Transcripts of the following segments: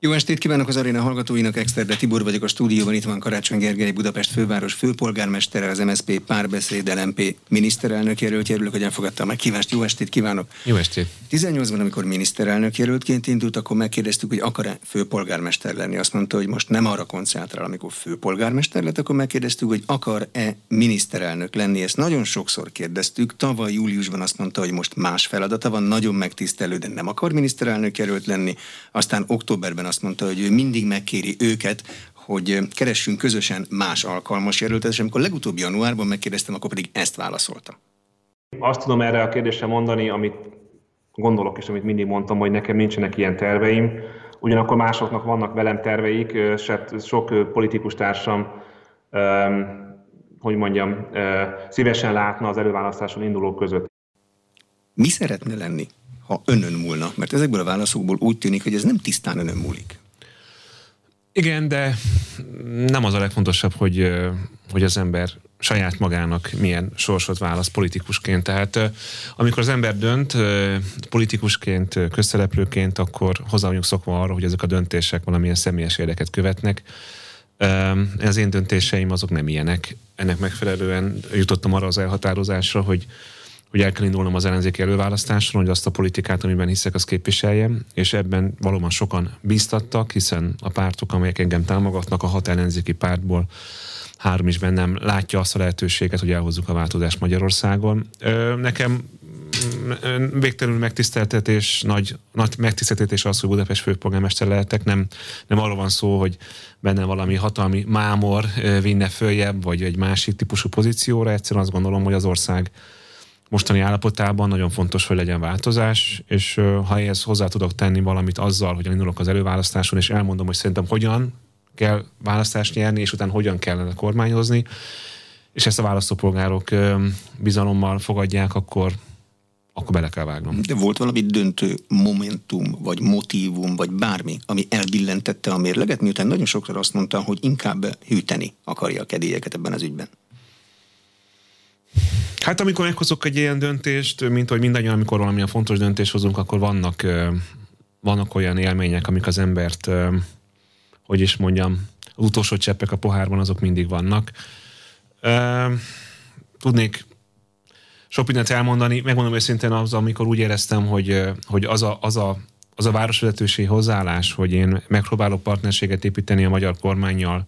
Jó estét kívánok az aréna hallgatóinak, Exterde Tibor vagyok a stúdióban, itt van Karácsony Gergely, Budapest főváros főpolgármestere, az MSZP Párbeszéd LMP miniszterelnök jelöltje. Örülök, hogy elfogadta a meghívást. Jó estét kívánok! Jó estét! 18-ban, amikor miniszterelnök jelöltként indult, akkor megkérdeztük, hogy akar-e főpolgármester lenni. Azt mondta, hogy most nem arra koncentrál, amikor főpolgármester lett, akkor megkérdeztük, hogy akar-e miniszterelnök lenni. Ezt nagyon sokszor kérdeztük. Tavaly júliusban azt mondta, hogy most más feladata van, nagyon megtisztelő, de nem akar miniszterelnök jelölt lenni. Aztán októberben azt mondta, hogy ő mindig megkéri őket, hogy keressünk közösen más alkalmas jelöltet, és amikor legutóbb januárban megkérdeztem, akkor pedig ezt válaszoltam. Azt tudom erre a kérdésre mondani, amit gondolok és amit mindig mondtam, hogy nekem nincsenek ilyen terveim. Ugyanakkor másoknak vannak velem terveik, sok politikus társam, szívesen látna az előválasztáson indulók között. Mi szeretne lenni, ha önön múlna? Mert ezekből a válaszokból úgy tűnik, hogy ez nem tisztán önön múlik. Igen, de nem az a legfontosabb, hogy az ember saját magának milyen sorsot választ politikusként. Tehát amikor az ember dönt politikusként, közszereplőként, akkor hozzá vagyunk szokva arra, hogy ezek a döntések valamilyen személyes érdeket követnek. Az én döntéseim azok nem ilyenek. Ennek megfelelően jutottam arra az elhatározásra, hogy el kell indulnom az ellenzéki előválasztáson, hogy azt a politikát, amiben hiszek, azt képviseljem, és ebben valóban sokan bíztattak, hiszen a pártok, amelyek engem támogatnak, a 6 ellenzéki pártból 3 is bennem látja azt a lehetőséget, hogy elhozzuk a változást Magyarországon. Nekem végtelenül megtiszteltetés, nagy megtiszteltetés az, hogy Budapest főpolgármester lehetek. Nem arról van szó, hogy benne valami hatalmi mámor vinne följebb, vagy egy másik típusú pozícióra. Egyszerűen azt gondolom, hogy az ország mostani állapotában nagyon fontos, hogy legyen változás, és ha ehhez hozzá tudok tenni valamit azzal, hogy indulok az előválasztáson, és elmondom, hogy szerintem hogyan kell választást nyerni, és utána hogyan kellene kormányozni, és ezt a választópolgárok bizalommal fogadják, akkor bele kell vágnom. De volt valami döntő momentum, vagy motívum, vagy bármi, ami elbillentette a mérleget, miután nagyon sokszor azt mondta, hogy inkább hűteni akarja a kedélyeket ebben az ügyben? Hát amikor meghozok egy ilyen döntést, mint hogy mindannyian, amikor valamilyen fontos döntést hozunk, akkor vannak olyan élmények, amik az embert, hogy is mondjam, az utolsó cseppek a pohárban, azok mindig vannak. Tudnék sok mindent elmondani, megmondom őszintén az, amikor úgy éreztem, hogy az a városvezetőségi hozzáállás, hogy én megpróbálok partnerséget építeni a magyar kormánnyal,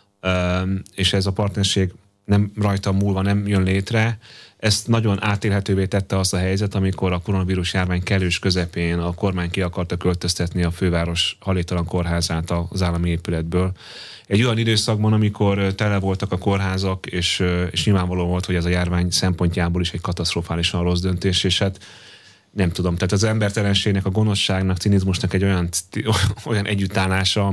és ez a partnerség nem rajtam múlva nem jön létre. Ezt nagyon átélhetővé tette azt a helyzet, amikor a koronavírus járvány kellős közepén a kormány ki akarta költöztetni a főváros hajléktalan kórházát az állami épületből. Egy olyan időszakban, amikor tele voltak a kórházak, és nyilvánvaló volt, hogy ez a járvány szempontjából is egy katasztrofálisan rossz döntés, és hát nem tudom, tehát az embertelenségnek, a gonoszságnak, cinizmusnak egy olyan együttállása,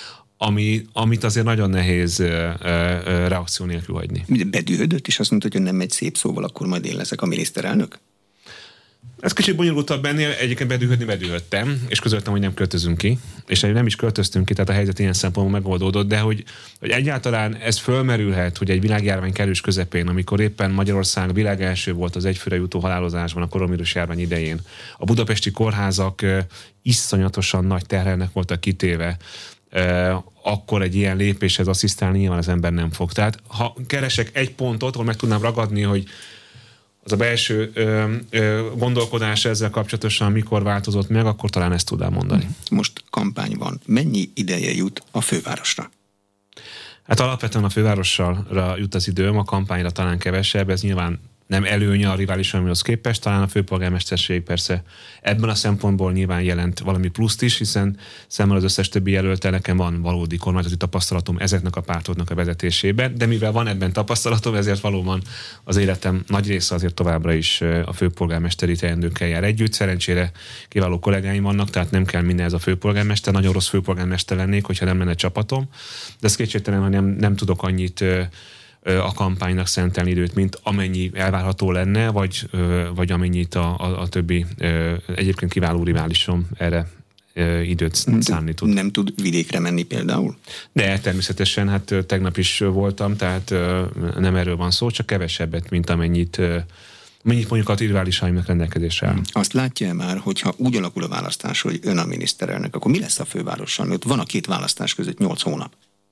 amit azért nagyon nehéz reakció nélkül hagyni. Bedühödött, és azt mondta, hogy nem egy szép szóval, akkor majd én leszek a miniszterelnök? Ez kicsit bonyolultabb ennél, egyébként bedühödtem, és közöltem, hogy nem költözünk ki, és nem is költöztünk ki, tehát a helyzet ilyen szempontból megoldódott, de hogy egyáltalán ez fölmerülhet, hogy egy világjárvány kellős közepén, amikor éppen Magyarország világ első volt az egyfőre jutó halálozásban a koronavírus járvány idején, a budapesti kórházak iszonyatosan nagy terhelnek voltak kitéve, akkor egy ilyen lépéshez asszisztálni nyilván az ember nem fog. Tehát ha keresek egy pontot, ahol meg tudnám ragadni, hogy az a belső gondolkodás ezzel kapcsolatosan mikor változott meg, akkor talán ezt tudnám mondani. Most kampány van. Mennyi ideje jut a fővárosra? Hát alapvetően a fővárosra jut az időm, a kampányra talán kevesebb, ez nyilván nem előnye a riválisomhoz képest, talán a főpolgármesterség persze ebben a szempontból nyilván jelent valami pluszt is, hiszen szemmel az összes többi jelöltel nekem van valódi kormányzati tapasztalatom ezeknek a pártoknak a vezetésében, de mivel van ebben tapasztalatom, ezért valóban az életem nagy része azért továbbra is a főpolgármesteri teendőkkel jár együtt. Szerencsére kiváló kollégáim vannak, tehát nem kell minden ez a főpolgármester, nagyon rossz főpolgármester lennék, hogyha nem lenne csapatom, de ez kétségtelen, hogy nem tudok annyit a kampánynak szentelni időt, mint amennyi elvárható lenne, vagy amennyit a többi egyébként kiváló riválisom erre időt szánni tud. Nem tud vidékre menni például? De természetesen, hát tegnap is voltam, tehát nem erről van szó, csak kevesebbet, mint amennyit mennyit mondjuk a riválisaimnak rendelkezésre áll. Azt látja már, hogyha úgy alakul a választás, hogy ön a miniszterelnök, akkor mi lesz a fővárossal? Mert ott van a két választás között 8 hónap.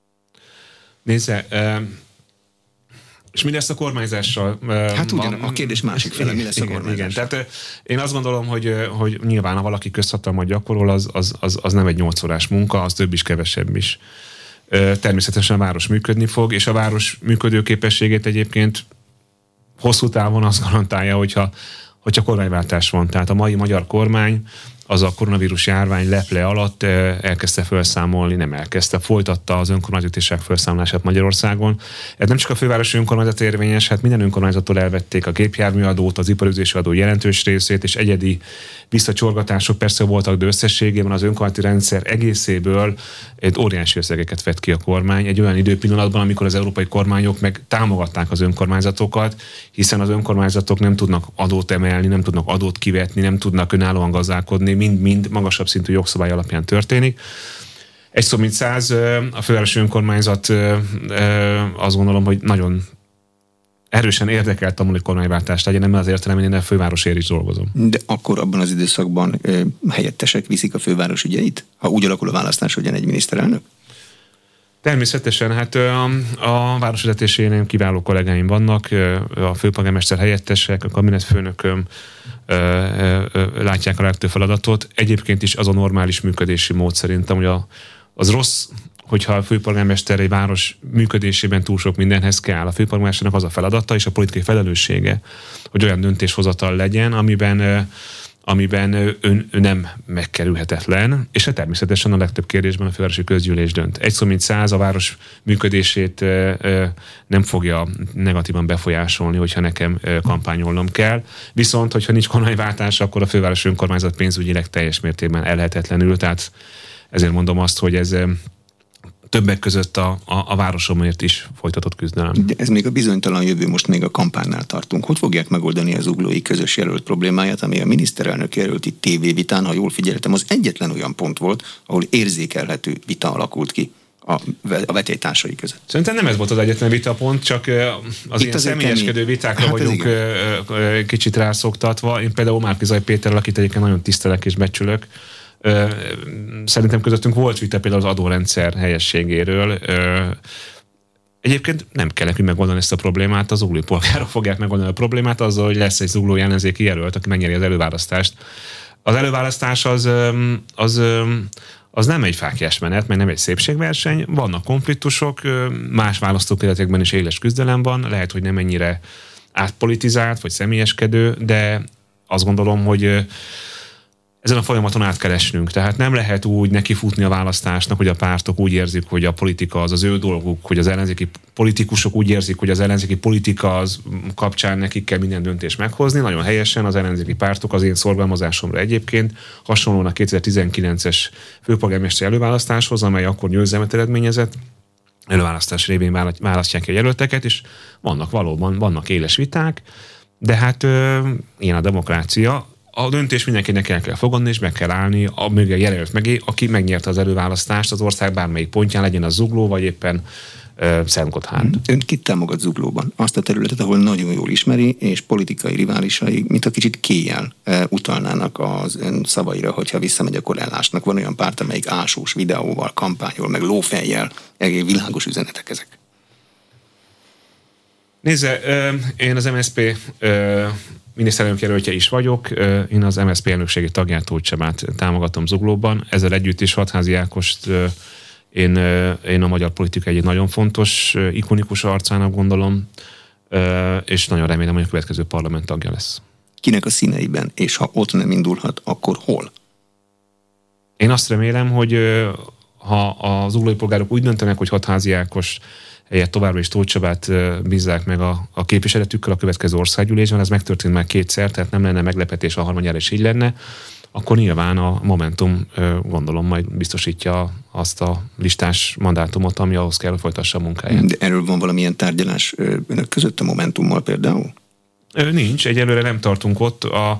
Nézze, és mi lesz a kormányzással? Hát ugyan, a kérdés másik fele, mi lesz a kormányzással? Igen, tehát én azt gondolom, hogy nyilván, ha valaki közhatalmat gyakorol, az nem egy 8 órás munka, az több is, kevesebb is. Természetesen a város működni fog, és a város működőképességét egyébként hosszú távon azt garantálja, hogyha kormányváltás van. Tehát a mai magyar kormány az a koronavírus járvány leple alatt elkezdte felszámolni, nem elkezdte, folytatta az önkormányzatiság felszámolását Magyarországon. Ez nem csak a fővárosi önkormányzat érvényes, hát minden önkormányzattól elvették a gépjárműadót, az iparüzési adó jelentős részét, és egyedi visszacsorgatások persze voltak, de összességében az önkormányzati rendszer egészéből egy óriási összegeket vett ki a kormány egy olyan időpillanatban, amikor az európai kormányok meg támogatták az önkormányzatokat, hiszen az önkormányzatok nem tudnak adót emelni, nem tudnak adót kivetni, nem tudnak önállóan gazdálkodni, mind magasabb szintű jogszabály alapján történik. Egy szó mint 100, a fővárosi önkormányzat azt gondolom, hogy nagyon erősen érdekelt abban, hogy kormányváltást legyen, mert az értelemben én a fővárosért is dolgozom. De akkor abban az időszakban helyettesek viszik a főváros ügyeit? Ha úgy alakul a választás, hogy egy miniszterelnök? Természetesen, hát a városvezetésénél kiváló kollégáim vannak, a főpolgármester helyettesek, a kabinetfőnököm látják a legtöbb feladatot. Egyébként is az a normális működési mód szerintem, hogy az rossz, hogyha a főpolgármester egy város működésében túl sok mindenhez kell. A főpolgármesternek az a feladata és a politikai felelőssége, hogy olyan döntéshozatal legyen, amiben ő nem megkerülhetetlen, és természetesen a legtöbb kérdésben a fővárosi közgyűlés dönt. Egy szó mint 100, a város működését nem fogja negatívan befolyásolni, hogyha nekem kampányolnom kell. Viszont, hogyha nincs kormányváltás, akkor a fővárosi önkormányzat pénzügyileg teljes mértékben ellehetetlenül, tehát ezért mondom azt, hogy ez többek között a városomért is folytatott küzdelem. De ez még a bizonytalan jövő, most még a kampánynál tartunk. Hogy fogják megoldani az zuglói közös jelölt problémáját, ami a miniszterelnök jelölti tévévitán, ha jól figyeltem, az egyetlen olyan pont volt, ahol érzékelhető vita alakult ki a vetélytársai között. Szerintem nem ez volt az egyetlen vitapont, csak az ilyen személyeskedő vitákra vagyunk kicsit rászoktatva. Én például Márki-Zay Péterrel, akit egyébként nagyon tisztelek és becsülök, szerintem közöttünk volt vita például az adórendszer helyességéről. Egyébként nem kell nekünk megoldani ezt a problémát, az zuglói polgárok fogják megoldani a problémát azzal, hogy lesz egy zuglói ellenzéki jelölt, aki megnyeri az előválasztást. Az előválasztás az nem egy fáklyás menet, meg nem egy szépségverseny, vannak konfliktusok, más választókerületekben is éles küzdelem van, lehet, hogy nem ennyire átpolitizált, vagy személyeskedő, de azt gondolom, hogy ezen a folyamaton át kell esnünk. Tehát nem lehet úgy nekifutni a választásnak, hogy a pártok úgy érzik, hogy a politika az ő dolguk, hogy az ellenzéki politikusok úgy érzik, hogy az ellenzéki politika az kapcsán nekik kell minden döntést meghozni. Nagyon helyesen az ellenzéki pártok az én szorgalmazásomra egyébként hasonlóan a 2019-es főpolgármesteri előválasztáshoz, amely akkor győzelmet eredményezett, előválasztás révén választják a jelölteket, és vannak éles viták, de hát ilyen a demokrácia. A döntés mindenkinek el kell fogadni, és meg kell állni a jelölt mögé, aki megnyerte az előválasztást az ország bármelyik pontján, legyen az Zugló, vagy éppen Szentgotthárd. Ön kit támogat Zuglóban? Azt a területet, ahol nagyon jól ismeri, és politikai riválisai, mint a kicsit kéjjel utalnának az ön szavaira, hogyha visszamegy, akkor elásnak. Van olyan párt, amelyik ásós videóval, kampányol, meg lófejjel, világos üzenetek ezek. Nézze, én az MSZP miniszterelnök jelöltje is vagyok, én az MSZP elnökségi tagját, Tóth Csabát támogatom Zuglóban. Ezzel együtt is Hatházi Ágost én a magyar politika egyik nagyon fontos, ikonikus arcának gondolom, és nagyon remélem, hogy a következő parlament tagja lesz. Kinek a színeiben, és ha ott nem indulhat, akkor hol? Én azt remélem, hogy ha a zuglói polgárok úgy döntenek, hogy Hatházi Ágos helyett továbbra is Tóth Csabát bízzák meg a képviseletükkel a következő országgyűlésben, ez megtörtént már kétszer, tehát nem lenne meglepetés, a harmadjára is így lenne, akkor nyilván a Momentum gondolom majd biztosítja azt a listás mandátumot, ami ahhoz kell, hogy folytassa a munkáját. De erről van valamilyen tárgyalás önök között a Momentummal például? Nincs, egyelőre nem tartunk ott. A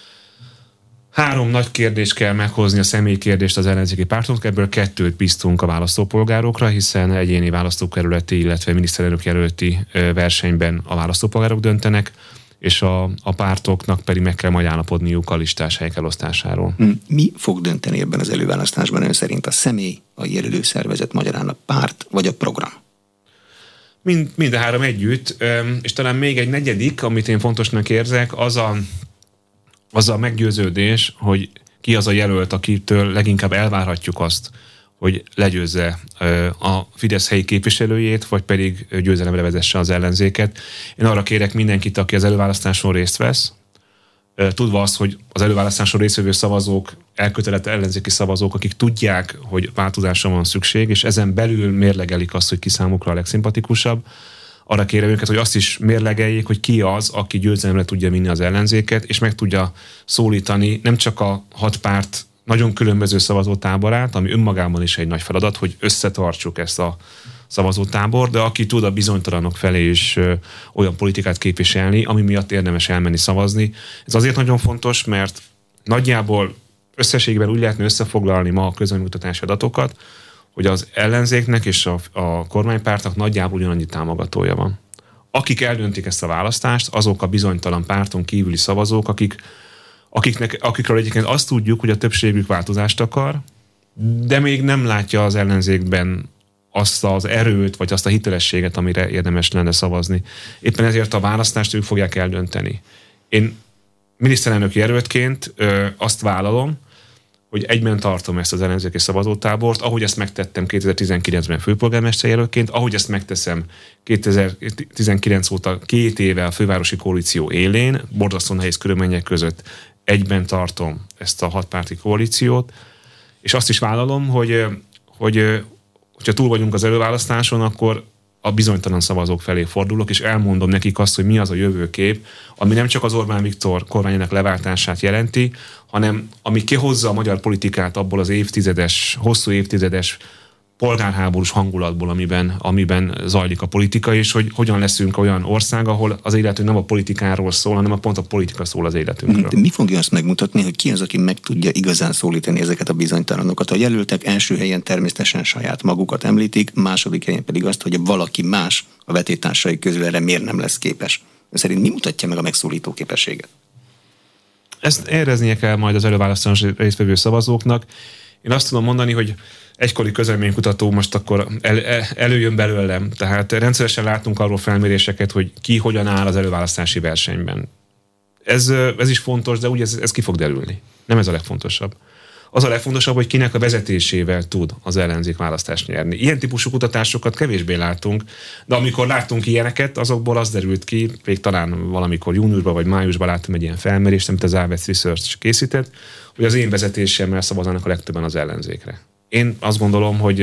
3 nagy kérdést kell meghozni, a személyi kérdést az ellenzéki pártoknak, ebből 2 bíztunk a választópolgárokra, hiszen egyéni választókerületi, illetve miniszterelnök jelölti versenyben a választópolgárok döntenek, és a pártoknak pedig meg kell majd állapodniuk a listás helyek elosztásáról. Mi fog dönteni ebben az előválasztásban ön szerint? A személy, a jelölőszervezet, magyarán a párt vagy a program? Mind a három együtt, és talán még egy negyedik, amit én fontosnak érzek, az a meggyőződés, hogy ki az a jelölt, akitől leginkább elvárhatjuk azt, hogy legyőzze a Fidesz helyi képviselőjét, vagy pedig győzelemre vezesse az ellenzéket. Én arra kérek mindenkit, aki az előválasztáson részt vesz, tudva azt, hogy az előválasztáson résztvevő szavazók, elkötelezett ellenzéki szavazók, akik tudják, hogy változásra van szükség, és ezen belül mérlegelik azt, hogy ki számukra a legszimpatikusabb, arra kérem őket, hogy azt is mérlegeljék, hogy ki az, aki győzelemre tudja vinni az ellenzéket, és meg tudja szólítani nem csak a 6 párt nagyon különböző szavazótáborát, ami önmagában is egy nagy feladat, hogy összetartsuk ezt a szavazótábor, de aki tud a bizonytalanok felé is olyan politikát képviselni, ami miatt érdemes elmenni szavazni. Ez azért nagyon fontos, mert nagyjából összességben úgy lehetne összefoglalni ma a közvéleménykutatási adatokat, hogy az ellenzéknek és a kormánypártnak nagyjából ugyanannyi támogatója van. Akik eldöntik ezt a választást, azok a bizonytalan párton kívüli szavazók, akikről egyébként azt tudjuk, hogy a többségük változást akar, de még nem látja az ellenzékben azt az erőt, vagy azt a hitelességet, amire érdemes lenne szavazni. Éppen ezért a választást ők fogják eldönteni. Én miniszterelnöki jelöltként azt vállalom, hogy egyben tartom ezt az ellenzéki szavazótábort, ahogy ezt megtettem 2019-ben főpolgármester jelöltként, ahogy ezt megteszem 2019 óta 2 éve a fővárosi koalíció élén, borzasztó nehéz körülmények között egyben tartom ezt a 6 párti koalíciót, és azt is vállalom, hogyha túl vagyunk az előválasztáson, akkor a bizonytalan szavazók felé fordulok, és elmondom nekik azt, hogy mi az a jövőkép, ami nem csak az Orbán Viktor kormányának leváltását jelenti, hanem ami kihozza a magyar politikát abból az hosszú évtizedes polgárháborús hangulatból, amiben zajlik a politika, és hogy hogyan leszünk olyan ország, ahol az életünk nem a politikáról szól, hanem pont a politika szól az életünkről. De mi fogja azt megmutatni, hogy ki az, aki meg tudja igazán szólítani ezeket a bizonytalanokat? A jelöltek első helyen természetesen saját magukat említik, második helyen pedig azt, hogy valaki más a vetétársai közül erre miért nem lesz képes. Szerint mi mutatja meg a megszólító képességet? Ezt éreznie kell majd az előválasztáson résztvevő szavazóknak. Én azt tudom mondani, hogy egykori közvéleménykutató most akkor előjön belőlem. Tehát rendszeresen látunk arról felméréseket, hogy ki hogyan áll az előválasztási versenyben. Ez is fontos, de úgy ez ki fog derülni. Nem ez a legfontosabb. Az a legfontosabb, hogy kinek a vezetésével tud az ellenzék választást nyerni. Ilyen típusú kutatásokat kevésbé látunk, de amikor láttunk ilyeneket, azokból az derült ki, még talán valamikor júniusban vagy májusban láttam egy ilyen felmérést, amit az Alves Research készített, hogy az én vezetésemmel szavazanak a legtöbben az ellenzékre. Én azt gondolom, hogy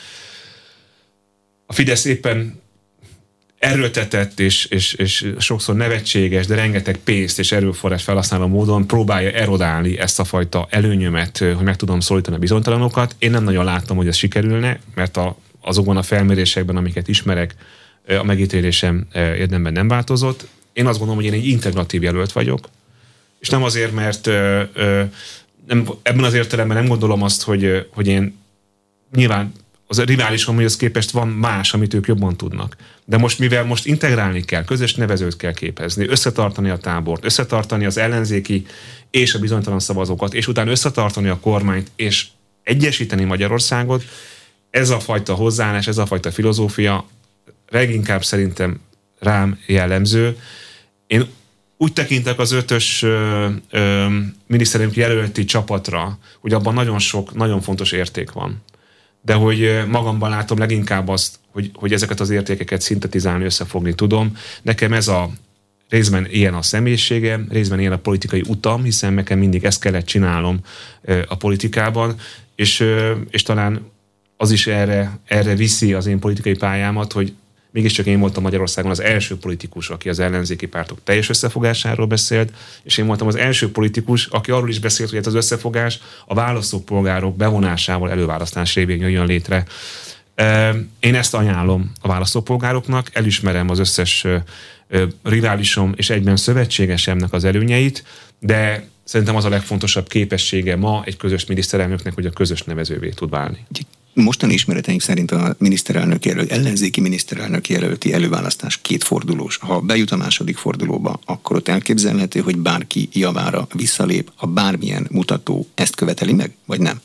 a Fidesz éppen erőltetett és sokszor nevetséges, de rengeteg pénzt és erőforrás felhasználó módon próbálja erodálni ezt a fajta előnyömet, hogy meg tudom szólítani a bizonytalanokat. Én nem nagyon láttam, hogy ez sikerülne, mert azokban a felmérésekben, amiket ismerek, a megítélésem érdemben nem változott. Én azt gondolom, hogy én egy integratív jelölt vagyok, és nem azért, mert ebben az értelemben nem gondolom azt, hogy én nyilván az riválisomhoz képest van más, amit ők jobban tudnak. De mivel most integrálni kell, közös nevezőt kell képezni, összetartani a tábort, összetartani az ellenzéki és a bizonytalan szavazókat, és utána összetartani a kormányt, és egyesíteni Magyarországot, ez a fajta hozzáállás, ez a fajta filozófia leginkább szerintem rám jellemző. Én úgy tekintek az 5-ös miniszterelnök jelölti csapatra, hogy abban nagyon sok, nagyon fontos érték van. De hogy magamban látom leginkább azt, hogy ezeket az értékeket szintetizálni, összefogni tudom. Nekem ez részben ilyen a személyiségem, részben ilyen a politikai utam, hiszen nekem mindig ezt kellett csinálnom a politikában, és talán az is erre viszi az én politikai pályámat, hogy mégiscsak én voltam Magyarországon az első politikus, aki az ellenzéki pártok teljes összefogásáról beszélt, és én voltam az első politikus, aki arról is beszélt, hogy ez az összefogás a választópolgárok bevonásával előválasztás révén jöjjön létre. Én ezt ajánlom a választópolgároknak, elismerem az összes riválisom és egyben szövetségesemnek az előnyeit, de szerintem az a legfontosabb képessége ma egy közös miniszterelnöknek, hogy a közös nevezővé tud válni. Mostani ismereteink szerint a miniszterelnök jelölt, ellenzéki miniszterelnök jelölti előválasztás 2 fordulós. Ha bejut a második fordulóba, akkor ott elképzelhető, hogy bárki javára visszalép, ha bármilyen mutató ezt követeli meg, vagy nem?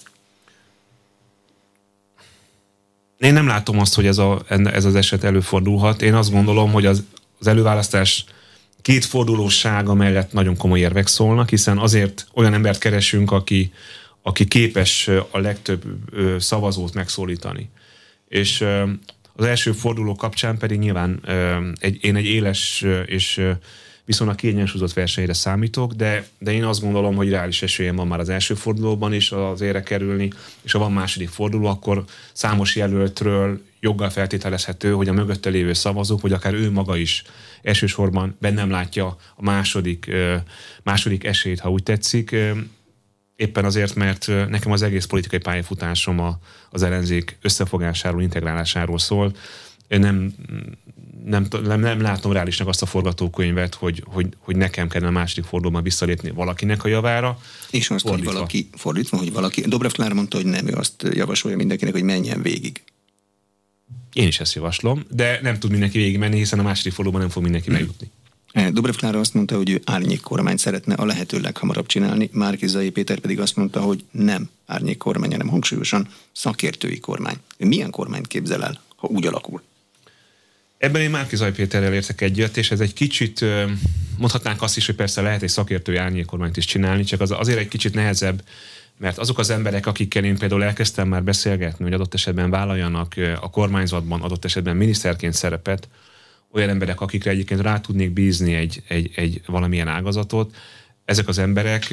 Én nem látom azt, hogy ez az eset előfordulhat. Én azt gondolom, hogy az előválasztás 2 fordulósága mellett nagyon komoly érvek szólnak, hiszen azért olyan embert keresünk, aki képes a legtöbb szavazót megszólítani. És az első forduló kapcsán pedig nyilván én egy éles és viszonylag kiegyensúlyozott versenyre számítok, de én azt gondolom, hogy reális esélyem van már az első fordulóban is az érre kerülni, és ha van második forduló, akkor számos jelöltről joggal feltételezhető, hogy a mögötte lévő szavazók, vagy akár ő maga is elsősorban bennem látja a második esélyt, ha úgy tetszik. Éppen azért, mert nekem az egész politikai pályafutásom az ellenzék összefogásáról, integrálásáról szól. Én nem látom reálisnak azt a forgatókönyvet, hogy nekem kellene a második fordulóban visszalépni valakinek a javára. És azt, hogy valaki fordítva, hogy valaki... Dobrev Klára mondta, hogy nem, ő azt javasolja mindenkinek, hogy menjen végig. Én is ezt javaslom, de nem tud mindenki végig menni, hiszen a második fordulóban nem fog mindenki bejutni. Dobrev Klára azt mondta, hogy ő árnyékkormányt szeretne a lehető leghamarabb csinálni, Márki-Zay Péter pedig azt mondta, hogy nem árnyékkormány, hanem hangsúlyosan szakértői kormány. Ő milyen kormányt képzel el, ha úgy alakul? Ebben én Márki-Zay Péterrel értek egyet, és ez egy kicsit, mondhatnánk azt is, hogy persze lehet egy szakértői árnyékkormányt is csinálni, csak azért egy kicsit nehezebb, mert azok az emberek, akikkel én például elkezdtem már beszélgetni, hogy adott esetben vállaljanak a kormányzatban, adott esetben miniszterként szerepet, olyan emberek, akikre egyébként rá tudnék bízni egy valamilyen ágazatot, ezek az emberek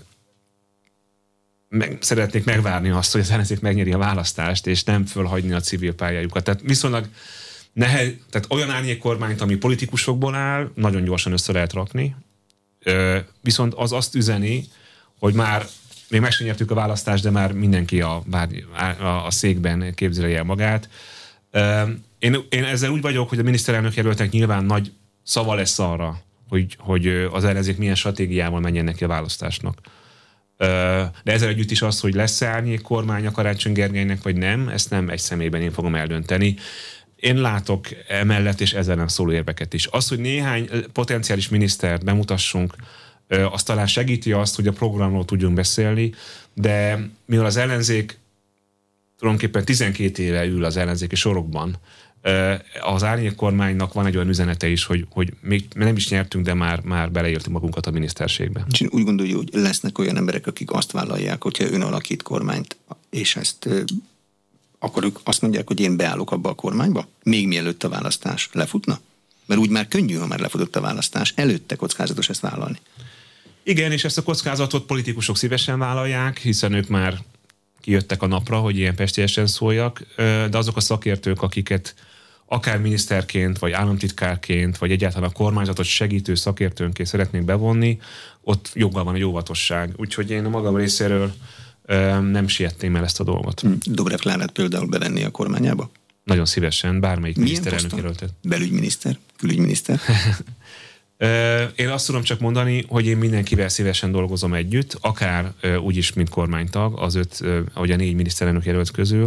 szeretnék megvárni azt, hogy az ellenzék megnyeri a választást, és nem fölhagyni a civil pályájukat. Tehát viszonylag tehát olyan árnyékkormányt, ami politikusokból áll, nagyon gyorsan össze lehet rakni, viszont az azt üzeni, hogy már még meg sem nyertük a választást, de már mindenki a székben képzeli el magát. Én ezzel úgy vagyok, hogy a miniszterelnök jelöltnek nyilván nagy szava lesz arra, hogy az ellenzék milyen stratégiával menjen neki a választásnak. De ezzel együtt is az, hogy lesz-e árnyékkormány a Karácsony Gergelynek, vagy nem, ezt nem egy személyben én fogom eldönteni. Én látok emellett és ezzel nem szóló érveket is. Az, hogy néhány potenciális minisztert bemutassunk, az talán segíti azt, hogy a programról tudjunk beszélni, de mivel az ellenzék tulajdonképpen 12 éve ül az ellenzéki sorokban, az árnyékkormánynak van egy olyan üzenete is, hogy még nem is nyertünk, de már beleértünk magunkat a miniszterségbe. És úgy gondolja, hogy lesznek olyan emberek, akik azt vállalják, hogyha ön alakít kormányt, és ezt akkor ők azt mondják, hogy én beállok abba a kormányba, még mielőtt a választás lefutna? Mert úgy már könnyű, ha már lefutott a választás, előtte kockázatos ezt vállalni. Igen, és ezt a kockázatot politikusok szívesen vállalják, hiszen ők már kijöttek a napra, hogy ilyen pestélyesen szóljak, de azok a szakértők, akiket akár miniszterként, vagy államtitkárként, vagy egyáltalán a kormányzatot segítő szakértőnként szeretnék bevonni, ott joggal van egy óvatosság. Úgyhogy én a magam részéről nem sietném el ezt a dolgot. Dobrev Klárát például bevenni a kormányába? Nagyon szívesen, bármelyik miniszterelnök jelöltet. Belügyminiszter? Külügyminiszter? Én azt tudom csak mondani, hogy én mindenkivel szívesen dolgozom együtt, akár úgyis, mint kormánytag, az 4 miniszterelnök jelölt közül.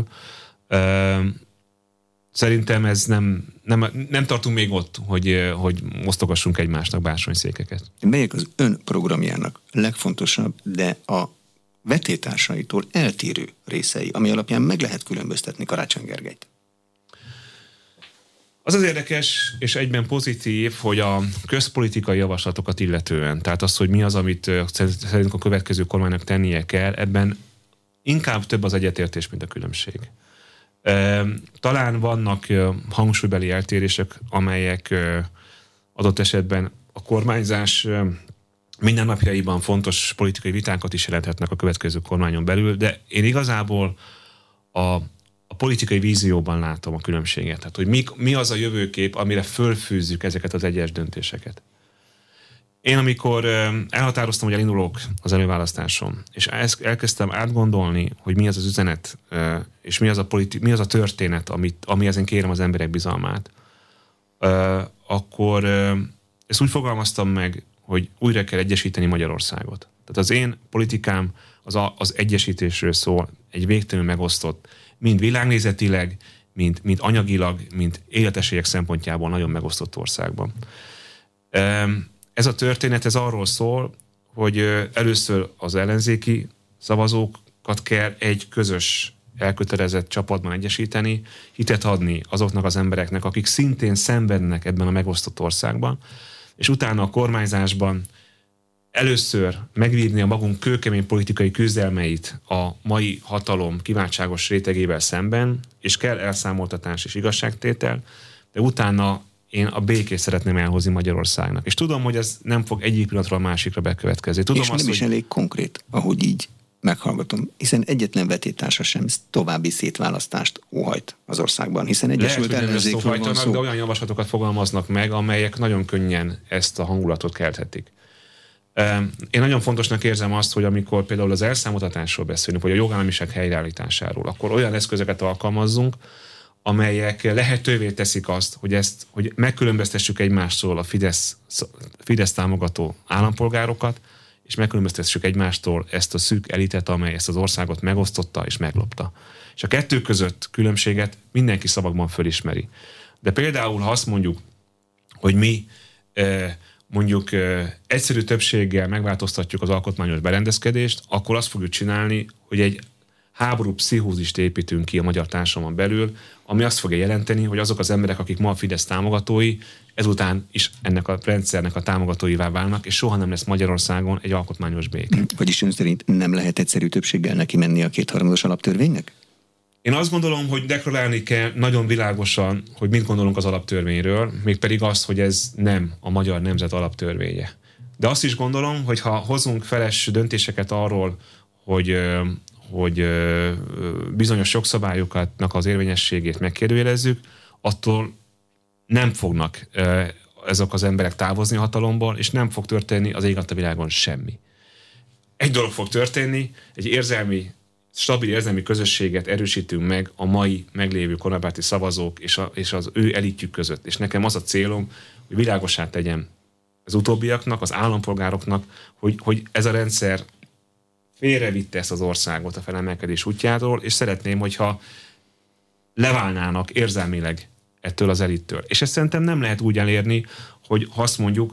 Szerintem ez nem tartunk még ott, hogy osztogassunk egymásnak bársonyszékeket. Melyek az ön programjának legfontosabb, de a vetétársaitól eltérő részei, ami alapján meg lehet különböztetni Karácsony Gergelyt? Az az érdekes és egyben pozitív, hogy a közpolitikai javaslatokat illetően, tehát az, hogy mi az, amit szerintünk a következő kormánynak tennie kell, ebben inkább több az egyetértés, mint a különbség. Talán vannak hangsúlybeli eltérések, amelyek adott esetben a kormányzás mindennapjaiban fontos politikai vitákat is jelenthetnek a következő kormányon belül, de én igazából a politikai vízióban látom a különbséget. Tehát, hogy mi az a jövőkép, amire fölfűzzük ezeket az egyes döntéseket. Én amikor elhatároztam, hogy elindulok az előválasztáson, és elkezdtem átgondolni, hogy mi az az üzenet, és mi az a történet, amihez én kérem az emberek bizalmát, akkor ezt úgy fogalmaztam meg, hogy újra kell egyesíteni Magyarországot. Tehát az én politikám az egyesítésről szól, egy végtelenül megosztott, mind világnézetileg, mind anyagilag, mind életesélyek szempontjából nagyon megosztott országban. Ez a történet, ez arról szól, hogy először az ellenzéki szavazókat kell egy közös, elkötelezett csapatban egyesíteni, hitet adni azoknak az embereknek, akik szintén szenvednek ebben a megosztott országban, és utána a kormányzásban először megvívni a magunk kőkemény politikai küzdelmeit a mai hatalom kiváltságos rétegével szemben, és kell elszámoltatás és igazságtétel, de utána én a békét szeretném elhozni Magyarországnak. És tudom, hogy ez nem fog egyik pillanatról a másikra bekövetkezni. Tudom és nem is elég konkrét, ahogy így meghallgatom, hiszen egyetlen vetétársa sem további szétválasztást óhajt az országban, hiszen Egyesült Ellenzékről van szó. De olyan javaslatokat fogalmaznak meg, amelyek nagyon könnyen ezt a hangulatot kelthetik. Én nagyon fontosnak érzem azt, hogy amikor például az elszámoltatásról beszélünk, vagy a jogállamiság helyreállításáról, akkor olyan eszközöket alkalmazzunk, amelyek lehetővé teszik azt, hogy megkülönböztessük egymástól a Fidesz támogató állampolgárokat, és megkülönböztessük egymástól ezt a szűk elitet, amely ezt az országot megosztotta és meglopta. És a kettő között különbséget mindenki szavakban fölismeri. De például, ha azt mondjuk, hogy mi mondjuk egyszerű többséggel megváltoztatjuk az alkotmányos berendezkedést, akkor azt fogjuk csinálni, hogy egy háború pszichózist építünk ki a magyar társadalomon belül, ami azt fogja jelenteni, hogy azok az emberek, akik ma a Fidesz támogatói, ezután is ennek a rendszernek a támogatóivá válnak, és soha nem lesz Magyarországon egy alkotmányos béke. Vagyis ön szerint nem lehet egyszerű többséggel neki menni a kétharmados alaptörvénynek? Én azt gondolom, hogy deklarálni kell nagyon világosan, hogy mit gondolunk az alaptörvényről, mégpedig azt, hogy ez nem a magyar nemzet alaptörvénye. De azt is gondolom, hogy ha hozunk feles döntéseket arról, hogy bizonyos jogszabályoknak az érvényességét megkérdőjelezzük, attól nem fognak ezek az emberek távozni a hatalomból, és nem fog történni az ég a világon semmi. Egy dolog fog történni, egy stabil érzelmi közösséget erősítünk meg a mai meglévő kormánypárti szavazók és az ő elitjük között. És nekem az a célom, hogy világossá tegyem az utóbbiaknak, az állampolgároknak, hogy ez a rendszer félrevitte ezt az országot a felemelkedés útjáról, és szeretném, hogyha leválnának érzelmileg ettől az elittől. És ezt szerintem nem lehet úgy elérni, hogy azt mondjuk,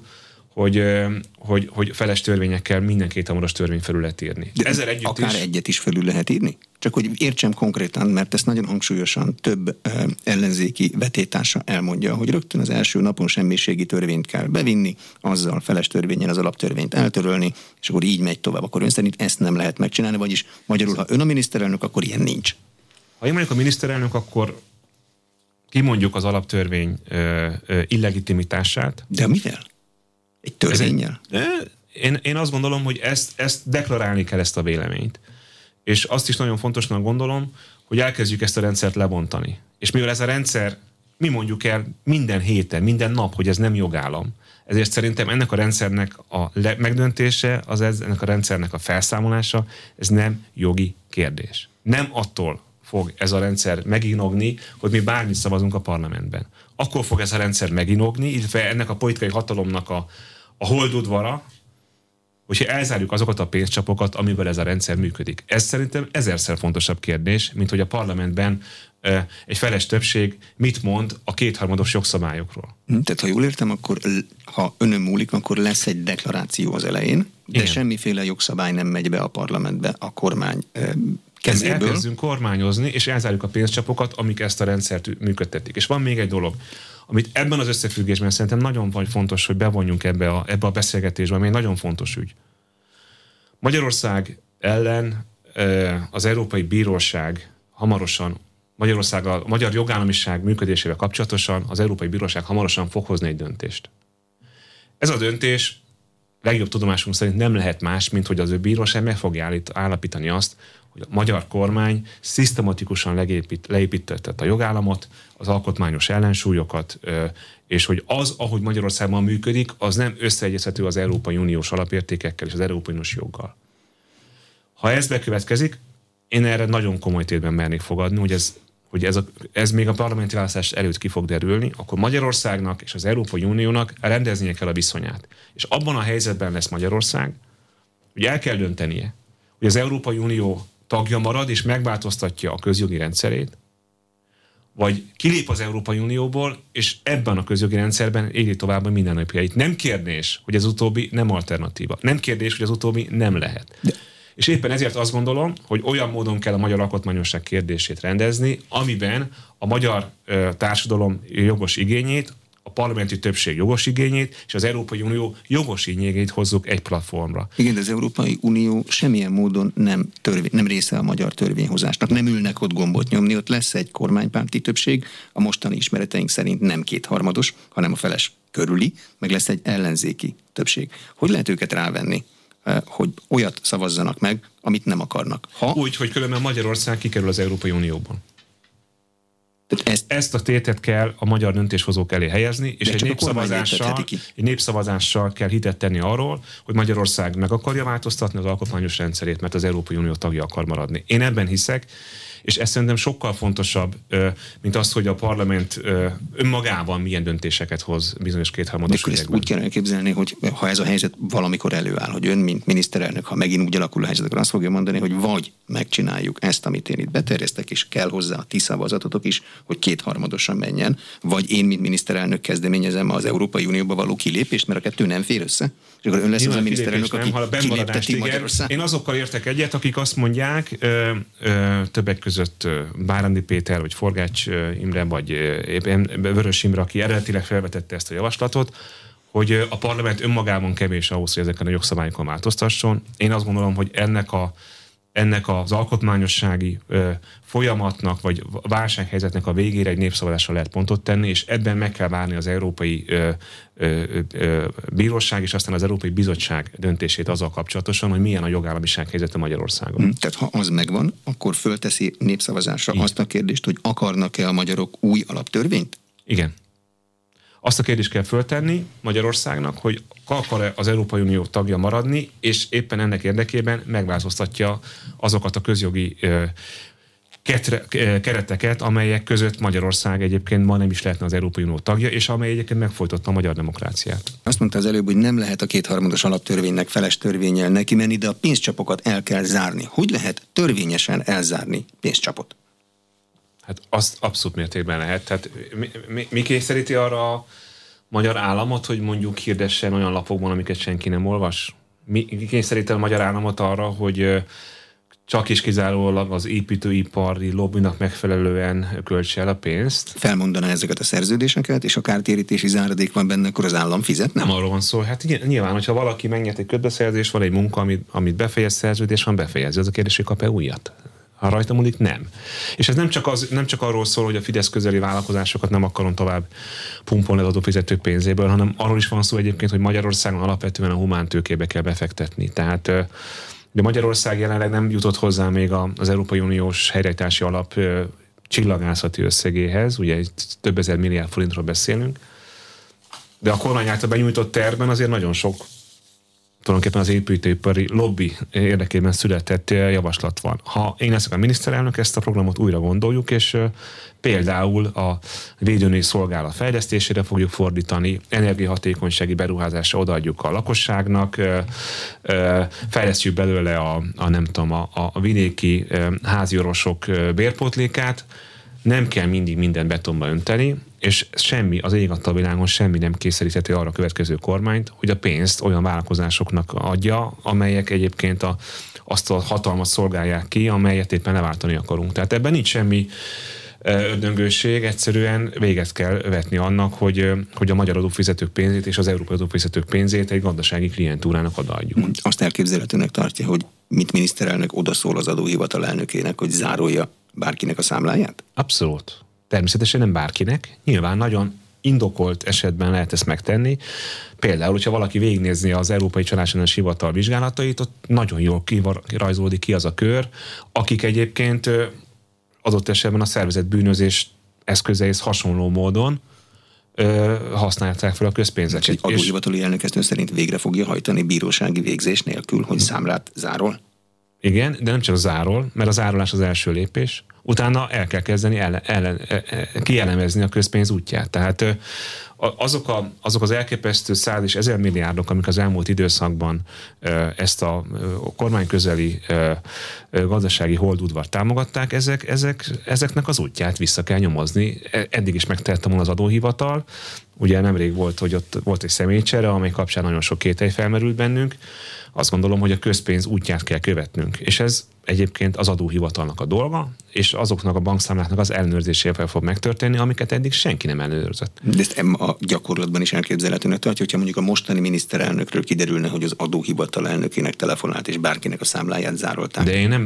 hogy feles törvényekkel minden kétharmados törvény felül lehet írni. De ezzel együtt akár egyet is felül lehet írni? Csak hogy értsem konkrétan, mert ezt nagyon hangsúlyosan több ellenzéki vetétársa elmondja, hogy rögtön az első napon semmiségi törvényt kell bevinni, azzal feles törvényen az alaptörvényt eltörölni, és akkor így megy tovább. Akkor ön szerint ezt nem lehet megcsinálni, vagyis magyarul, ha ön a miniszterelnök, akkor ilyen nincs. Ha én vagyok a miniszterelnök, akkor kimondjuk az alaptörvény illegitimitását. De mivel? Egy törvénnyel? Én azt gondolom, hogy ezt deklarálni kell, ezt a véleményt. És azt is nagyon fontosnak gondolom, hogy elkezdjük ezt a rendszert lebontani. És mivel ez a rendszer, mi mondjuk el minden héten, minden nap, hogy ez nem jogállam, ezért szerintem ennek a rendszernek a megdöntése, ennek a rendszernek a felszámolása, ez nem jogi kérdés. Nem attól fog ez a rendszer meginogni, hogy mi bármit szavazunk a parlamentben. Akkor fog ez a rendszer meginogni, illetve ennek a politikai hatalomnak a holdudvara, hogyha elzárjuk azokat a pénzcsapokat, amivel ez a rendszer működik. Ez szerintem ezerszer fontosabb kérdés, mint hogy a parlamentben egy feles többség mit mond a kétharmados jogszabályokról. Tehát ha jól értem, akkor ha önön múlik, akkor lesz egy deklaráció az elején, de igen, semmiféle jogszabály nem megy be a parlamentbe a kormány kezéből. Elkezdünk kormányozni, és elzárjuk a pénzcsapokat, amik ezt a rendszert működtetik. És van még egy dolog, amit ebben az összefüggésben szerintem nagyon fontos, hogy bevonjunk ebbe a beszélgetésbe, ami egy nagyon fontos ügy. Magyarország ellen az Európai Bíróság hamarosan, a magyar jogállamiság működésével kapcsolatosan az Európai Bíróság hamarosan fog hozni egy döntést. Ez a döntés legjobb tudomásunk szerint nem lehet más, mint hogy az ő bíróság meg fogja állapítani azt, hogy a magyar kormány szisztematikusan leépítette a jogállamot, az alkotmányos ellensúlyokat, és hogy az, ahogy Magyarországban működik, az nem összeegyezhető az Európai Uniós alapértékekkel és az Európai Uniós joggal. Ha ez bekövetkezik, én erre nagyon komoly tétben mernék fogadni, hogy ez még a parlamenti választás előtt ki fog derülni, akkor Magyarországnak és az Európai Uniónak rendeznie kell a viszonyát. És abban a helyzetben lesz Magyarország, hogy el kell döntenie, hogy az Európai Unió tagja marad, és megváltoztatja a közjogi rendszerét, vagy kilép az Európai Unióból, és ebben a közjogi rendszerben éli tovább a mindennapjait. Nem kérdés, hogy az utóbbi nem alternatíva. Nem kérdés, hogy az utóbbi nem lehet. És éppen ezért azt gondolom, hogy olyan módon kell a magyar alkotmányosság kérdését rendezni, amiben a magyar társadalom jogos igényét, a parlamenti többség jogos igényét és az Európai Unió jogos igényét hozzuk egy platformra. Igen, de az Európai Unió semmilyen módon nem része a magyar törvényhozásnak. Nem ülnek ott gombot nyomni, ott lesz egy kormánypárti többség, a mostani ismereteink szerint nem kétharmados, hanem a feles körüli, meg lesz egy ellenzéki többség. Hogy lehet őket rávenni, hogy olyat szavazzanak meg, amit nem akarnak? Úgy, hogy különben Magyarország kikerül az Európai Unióból. Ezt a tétet kell a magyar döntéshozók elé helyezni, és egy népszavazással kell hitet tenni arról, hogy Magyarország meg akarja változtatni az alkotmányos rendszerét, mert az Európai Unió tagja akar maradni. Én ebben hiszek, és ez szerintem sokkal fontosabb, mint az, hogy a parlament önmagában milyen döntéseket hoz bizonyos kétharmados ügyekben. Ezt úgy kell elképzelni, hogy ha ez a helyzet valamikor előáll, hogy ön, mint miniszterelnök, ha megint úgy alakul a helyzet, akkor azt fogja mondani, hogy vagy megcsináljuk ezt, amit én itt beterjesztek, és kell hozzá a ti szavazatotok is, hogy kétharmadosan menjen, vagy én, mint miniszterelnök kezdeményezem az Európai Unióba való kilépést, mert a kettő nem fér össze. És akkor ön lesz az a miniszterelnök, aki kilépteti Magyarország. Én azokkal értek egyet, akik azt mondják, többek között Bárandi Péter, vagy Forgács Imre, vagy Vörös Imre, aki eredetileg felvetette ezt a javaslatot, hogy a parlament önmagában kevés ahhoz, hogy ezeken a jogszabályokon változtasson. Én azt gondolom, hogy ennek az alkotmányossági folyamatnak, vagy válsághelyzetnek a végére egy népszavazásra lehet pontot tenni, és ebben meg kell várni az Európai Bíróság és aztán az Európai Bizottság döntését azzal kapcsolatosan, hogy milyen a jogállamiság helyzete Magyarországon. Tehát ha az megvan, akkor fölteszi népszavazásra azt a kérdést, hogy akarnak-e a magyarok új alaptörvényt? Igen. Azt a kérdést kell föltenni Magyarországnak, hogy akar-e az Európai Unió tagja maradni, és éppen ennek érdekében megváltoztatja azokat a közjogi kereteket, amelyek között Magyarország egyébként ma nem is lehetne az Európai Unió tagja, és amely egyébként megfojtotta a magyar demokráciát. Azt mondta az előbb, hogy nem lehet a kétharmados alaptörvénynek feles törvénnyel neki menni, de a pénzcsapokat el kell zárni. Hogy lehet törvényesen elzárni pénzcsapot? Hát azt abszolút mértékben lehet. Tehát mi kényszeríti arra a magyar államot, hogy mondjuk hirdessen olyan lapokban, amiket senki nem olvas? Mi kényszeríti a magyar államot arra, hogy csak és kizárólag az építőipari lobbynak megfelelően költse el a pénzt? Felmondaná ezeket a szerződéseket, és a kártérítési záradék van benne, akkor az állam fizet, nem? Nem arról van szó. Hát nyilván, hogyha valaki megnyert egy kötbeszerzés, van egy munka, amit befejez, szerződés van, befejezi. Az a kérdés, hogy kap-e újat? Ha rajta múlik, nem. És ez nem csak arról szól, hogy a Fidesz közeli vállalkozásokat nem akarom tovább pumpolni az adófizetők pénzéből, hanem arról is van szó egyébként, hogy Magyarországon alapvetően a humántőkébe kell befektetni. Tehát de Magyarország jelenleg nem jutott hozzá még az Európai Uniós helyreállítási alap csillagászati összegéhez, ugye több ezer milliárd forintról beszélünk, de a kormány által benyújtott tervben azért nagyon sok tulajdonképpen az építőipari lobby érdekében született javaslat van. Ha én leszek a miniszterelnök, ezt a programot újra gondoljuk, és például a védőnői szolgálat fejlesztésére fogjuk fordítani, energiahatékonysági beruházásra odaadjuk a lakosságnak, fejlesztjük belőle a vidéki háziorvosok bérpótlékát, nem kell mindig mindent betonba önteni, és semmi, az ég adta a világon semmi nem kényszerítheti arra a következő kormányt, hogy a pénzt olyan vállalkozásoknak adja, amelyek egyébként azt a hatalmat szolgálják ki, amelyet éppen leváltani akarunk. Tehát ebben nincs semmi ördöngőség, egyszerűen véget kell vetni annak, hogy a magyar adófizetők pénzét és az európai adófizetők pénzét egy gazdasági klientúrának odaadjuk. Azt elképzelhetőnek tartja, hogy mint miniszterelnök odaszól az adóhivatal elnökének, hogy zárolja bárkinek a számláját? Abszolút. Természetesen nem bárkinek. Nyilván nagyon indokolt esetben lehet ezt megtenni. Például, hogyha valaki végignézni az Európai Csalásellenes Hivatal vizsgálatait, ott nagyon jól kirajzolódik ki az a kör, akik egyébként adott esetben a szervezett bűnözés eszközeihez hasonló módon használták fel a közpénzeket. Egy adóhivatali elnök ezt ön szerint végre fogja hajtani bírósági végzés nélkül, hogy számlát zárol? Igen, de nem csak zárol, mert a zárolás az első lépés. Utána el kell kezdeni kielemezni a közpénz útját. Tehát azok az elképesztő 100 és 1000 milliárdok, amik az elmúlt időszakban ezt a kormányközeli gazdasági holdudvart támogatták, ezeknek az útját vissza kell nyomozni. Eddig is megtette volna az adóhivatal. Ugye nemrég volt, hogy ott volt egy személycsere, amely kapcsán nagyon sok kételj felmerült bennünk. Azt gondolom, hogy a közpénz útját kell követnünk. És ez egyébként az adóhivatalnak a dolga, és azoknak a bankszámláknak az ellenőrzésével fog megtörténni, amiket eddig senki nem ellenőrzött. De ezt a gyakorlatban is elképzelhetőnek tartja, hogyha mondjuk a mostani miniszterelnökről kiderülne, hogy az adóhivatal elnökének telefonált, és bárkinek a számláját zárolták. De én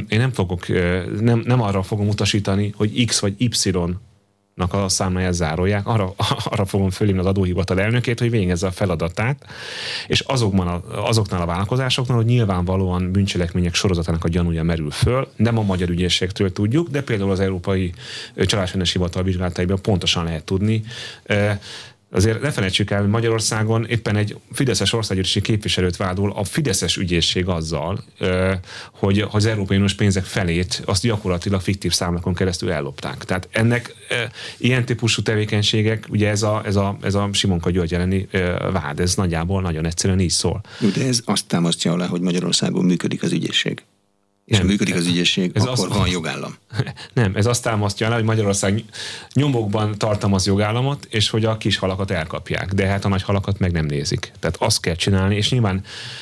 nem arra fogom utasítani, hogy X vagy Y-nak a számláját zárolják, arra fogom fölhívni az adóhivatal elnökét, hogy végezze a feladatát, és azoknál a vállalkozásoknál, hogy nyilvánvalóan bűncselekmények sorozatának a gyanúja merül föl, nem a magyar ügyészségtől tudjuk, de például az Európai Csalásellenes Hivatal vizsgálataiban pontosan lehet tudni. Azért ne felejtsük el, hogy Magyarországon éppen egy fideszes országgyűlési képviselőt vádol a fideszes ügyészség azzal, hogy az Európai Uniós pénzek felét azt gyakorlatilag fiktív számlákon keresztül ellopták. Tehát ennek ilyen típusú tevékenységek, ugye ez a Simonka György elleni vád, ez nagyjából nagyon egyszerűen így szól. De ez azt támasztja alá, hogy Magyarországon működik az ügyészség. És ha működik az ügyészség, akkor van jogállam. Nem, ez azt támasztja alá, hogy Magyarország nyomokban tartalmaz jogállamot, és hogy a kis halakat elkapják. De hát a nagy halakat meg nem nézik. Tehát azt kell csinálni, és nyilván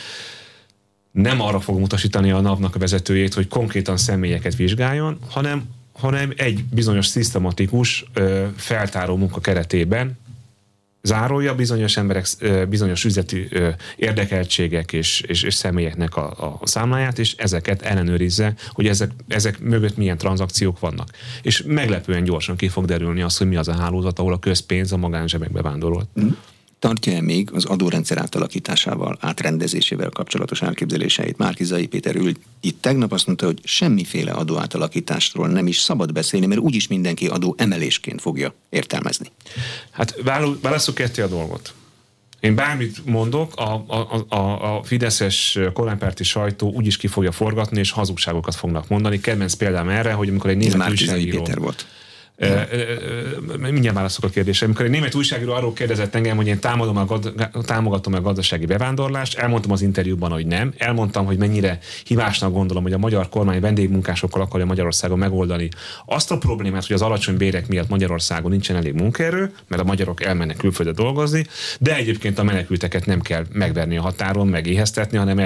nem arra fogom utasítani a NAV-nak a vezetőjét, hogy konkrétan személyeket vizsgáljon, hanem egy bizonyos szisztematikus feltáró munka keretében zárolja bizonyos emberek, bizonyos üzleti érdekeltségek és személyeknek a számláját, és ezeket ellenőrizze, hogy ezek mögött milyen tranzakciók vannak. És meglepően gyorsan ki fog derülni az, hogy mi az a hálózat, ahol a közpénz a magánzsebekbe vándorolt. Tartja-e még az adórendszer átalakításával, átrendezésével kapcsolatos elképzeléseit? Márki-Zay Péter ült itt tegnap, azt mondta, hogy semmiféle adóátalakításról nem is szabad beszélni, mert úgyis mindenki adó emelésként fogja értelmezni. Hát válasszuk ketté a dolgot. Én bármit mondok, a fideszes kormánypárti sajtó úgyis ki fogja forgatni, és hazugságokat fognak mondani. Kedvenc példám erre, hogy amikor egy német újságíró... Péter volt. Mindjárt válaszolok a kérdésre. Amikor egy német újságíró arról kérdezett engem, hogy én támogatom a gazdasági bevándorlást, elmondtam az interjúban, hogy nem. Elmondtam, hogy mennyire hibásnak gondolom, hogy a magyar kormány vendégmunkásokkal akarja Magyarországon megoldani azt a problémát, hogy az alacsony bérek miatt Magyarországon nincsen elég munkaerő, mert a magyarok elmennek külföldre dolgozni, de egyébként a menekülteket nem kell megverni a határon, megéheztetni, hanem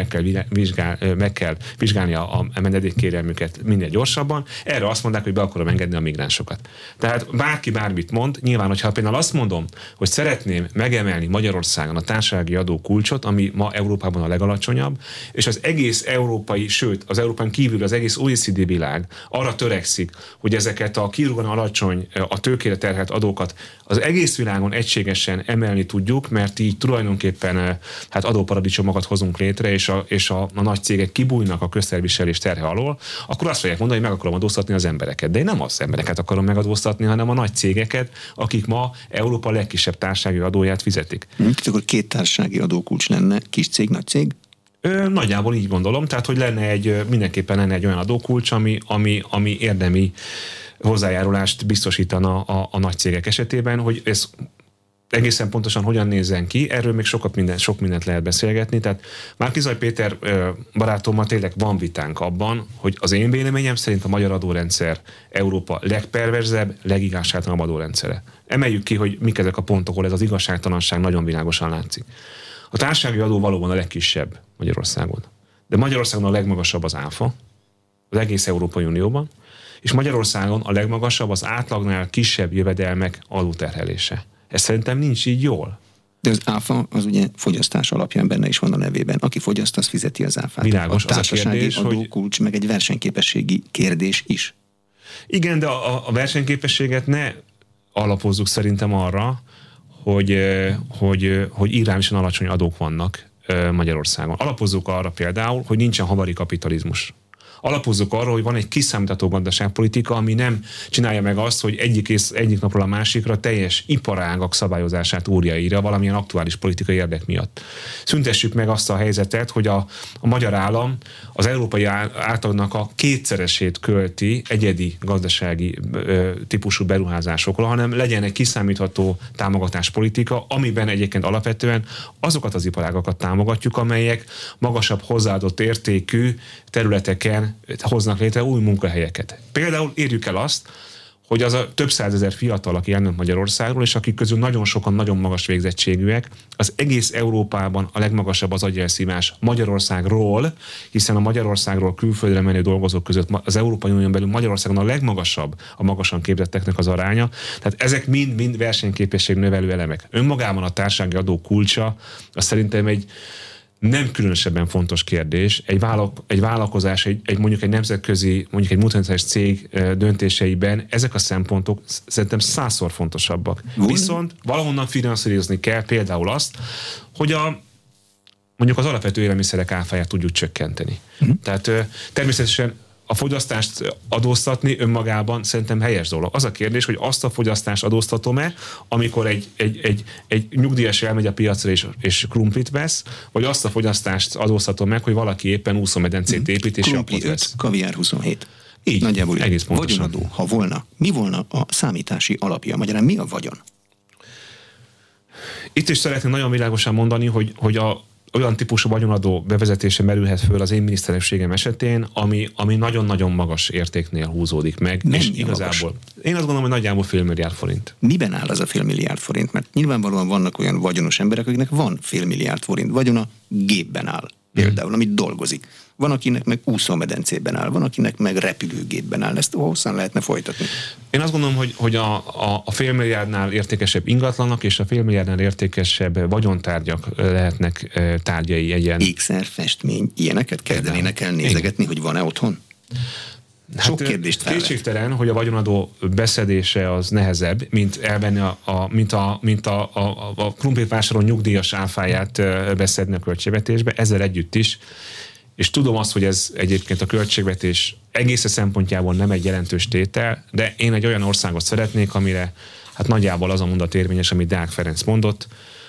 meg kell vizsgálni a menedékkérelmüket minél gyorsabban. Erre azt mondták, hogy be akarom engedni a migránsokat. Tehát bárki bármit mond, nyilván, hogyha például azt mondom, hogy szeretném megemelni Magyarországon a társasági adó kulcsot, ami ma Európában a legalacsonyabb, és az egész európai, sőt, az Európán kívül az egész OECD világ arra törekszik, hogy ezeket a kirúgan alacsony, a tőkére terhelt adókat az egész világon egységesen emelni tudjuk, mert így tulajdonképpen hát adóparadicsomokat hozunk létre, és a nagy cégek kibújnak a közterviselés terhe alól, akkor azt fogják mondani, hogy meg akarom adóztatni az embereket. De én nem az embereket akarom megadóztatni, hanem a nagy cégeket, akik ma Európa legkisebb társasági adóját fizetik. Akkor két társasági adókulcs lenne, kis cég, nagy cég? Nagyjából így gondolom, tehát hogy mindenképpen lenne egy olyan adókulcs, ami érdemi hozzájárulást biztosítana a nagy cégek esetében, hogy ez egészen pontosan hogyan nézzen ki, erről még sok mindent lehet beszélgetni, tehát Márki-Zay Péter barátommal tényleg van vitánk abban, hogy az én véleményem szerint a magyar adórendszer Európa legperverzebb, legigazságtalanabb adórendszere. Emeljük ki, hogy mik ezek a pontok, ahol ez az igazságtalanság nagyon világosan látszik. A társasági adó valóban a legkisebb Magyarországon, de Magyarországon a legmagasabb az áfa, az egész Európai Unióban, és Magyarországon a legmagasabb az átlagnál kisebb jövedelmek adóterhelése. Ez szerintem nincs így jól. De az áfa az ugye fogyasztás alapján benne is van a nevében. Aki fogyaszt, az fizeti az áfát. Világos, a társasági adókulcs, meg egy versenyképességi kérdés is. Igen, de a versenyképességet ne alapozzuk szerintem arra, hogy irányosan alacsony adók vannak Magyarországon. Alapozzuk arra például, hogy nincsen havari kapitalizmus. alapozzuk arra, hogy van egy kiszámítható gazdaságpolitika, ami nem csinálja meg azt, hogy egyik napról a másikra teljes iparágak szabályozását írja valamilyen aktuális politikai érdek miatt. Szüntessük meg azt a helyzetet, hogy a magyar állam az európai átlagnak a kétszeresét költi egyedi gazdasági típusú beruházásokra, hanem legyen egy kiszámítható támogatáspolitika, amiben egyébként alapvetően azokat az iparágakat támogatjuk, amelyek magasabb hozzáadott értékű területeken hoznak létre új munkahelyeket. Például érjük el azt, hogy az a több százezer fiatal, aki elment Magyarországról, és akik közül nagyon sokan nagyon magas végzettségűek, az egész Európában a legmagasabb az agyelszívás Magyarországról, hiszen a Magyarországról külföldre menő dolgozók között az Európai Unión belül Magyarországon a legmagasabb a magasan képzetteknek az aránya. Tehát ezek mind versenyképesség növelő elemek. Önmagában a társasági adó kulcsa, az szerintem egy nem különösebben fontos kérdés. Egy vállalkozás, mondjuk egy nemzetközi, mondjuk egy multinacionális cég döntéseiben ezek a szempontok szerintem 100-szor fontosabbak. Viszont valahonnan finanszírozni kell például azt, hogy mondjuk az alapvető élelmiszerek áfáját tudjuk csökkenteni. Tehát természetesen a fogyasztást adóztatni önmagában szerintem helyes dolog. Az a kérdés, hogy azt a fogyasztást adóztatom-e, amikor egy nyugdíjas elmegy a piacra és krumplit vesz, vagy azt a fogyasztást adóztatom meg, hogy valaki éppen úszómedencét épít és krumpli 5, kaviár 27. Így, nagyjából egész pontosan. Vagyonadó, ha volna, mi volna a számítási alapja? Magyarán mi a vagyon? Itt is szeretném nagyon világosan mondani, hogy olyan típusú vagyonadó bevezetése merülhet föl az én miniszterelnökségem esetén, ami nagyon-nagyon magas értéknél húzódik meg. Mennyi és igazából én azt gondolom, hogy nagyjából $5 milliárd forint. Miben áll az a $5 milliárd forint? Mert nyilvánvalóan vannak olyan vagyonos emberek, akiknek van $5 milliárd forint vagyona, gépben áll. Például, amit dolgozik. Van, akinek meg úszómedencében áll, van, akinek meg repülőgépben áll. Ezt hosszan lehetne folytatni. Én azt gondolom, hogy a $5 milliárdnál értékesebb ingatlanak és a $5 milliárdnál értékesebb vagyontárgyak lehetnek tárgyai egyen. Ékszer, festmény, ilyeneket kezdenének el nézegetni, hogy van-e otthon? Sok kérdést felvet. Kétségtelen, hogy a vagyonadó beszedése az nehezebb, mint elvenni mint a krumplit vásároló nyugdíjas áfáját beszedni a költségvetésbe, ezzel együtt is. És tudom azt, hogy ez egyébként a költségvetés egész szempontjából nem egy jelentős tétel, de én egy olyan országot szeretnék, amire hát nagyjából az a mondat érvényes, amit Deák Ferenc mondott,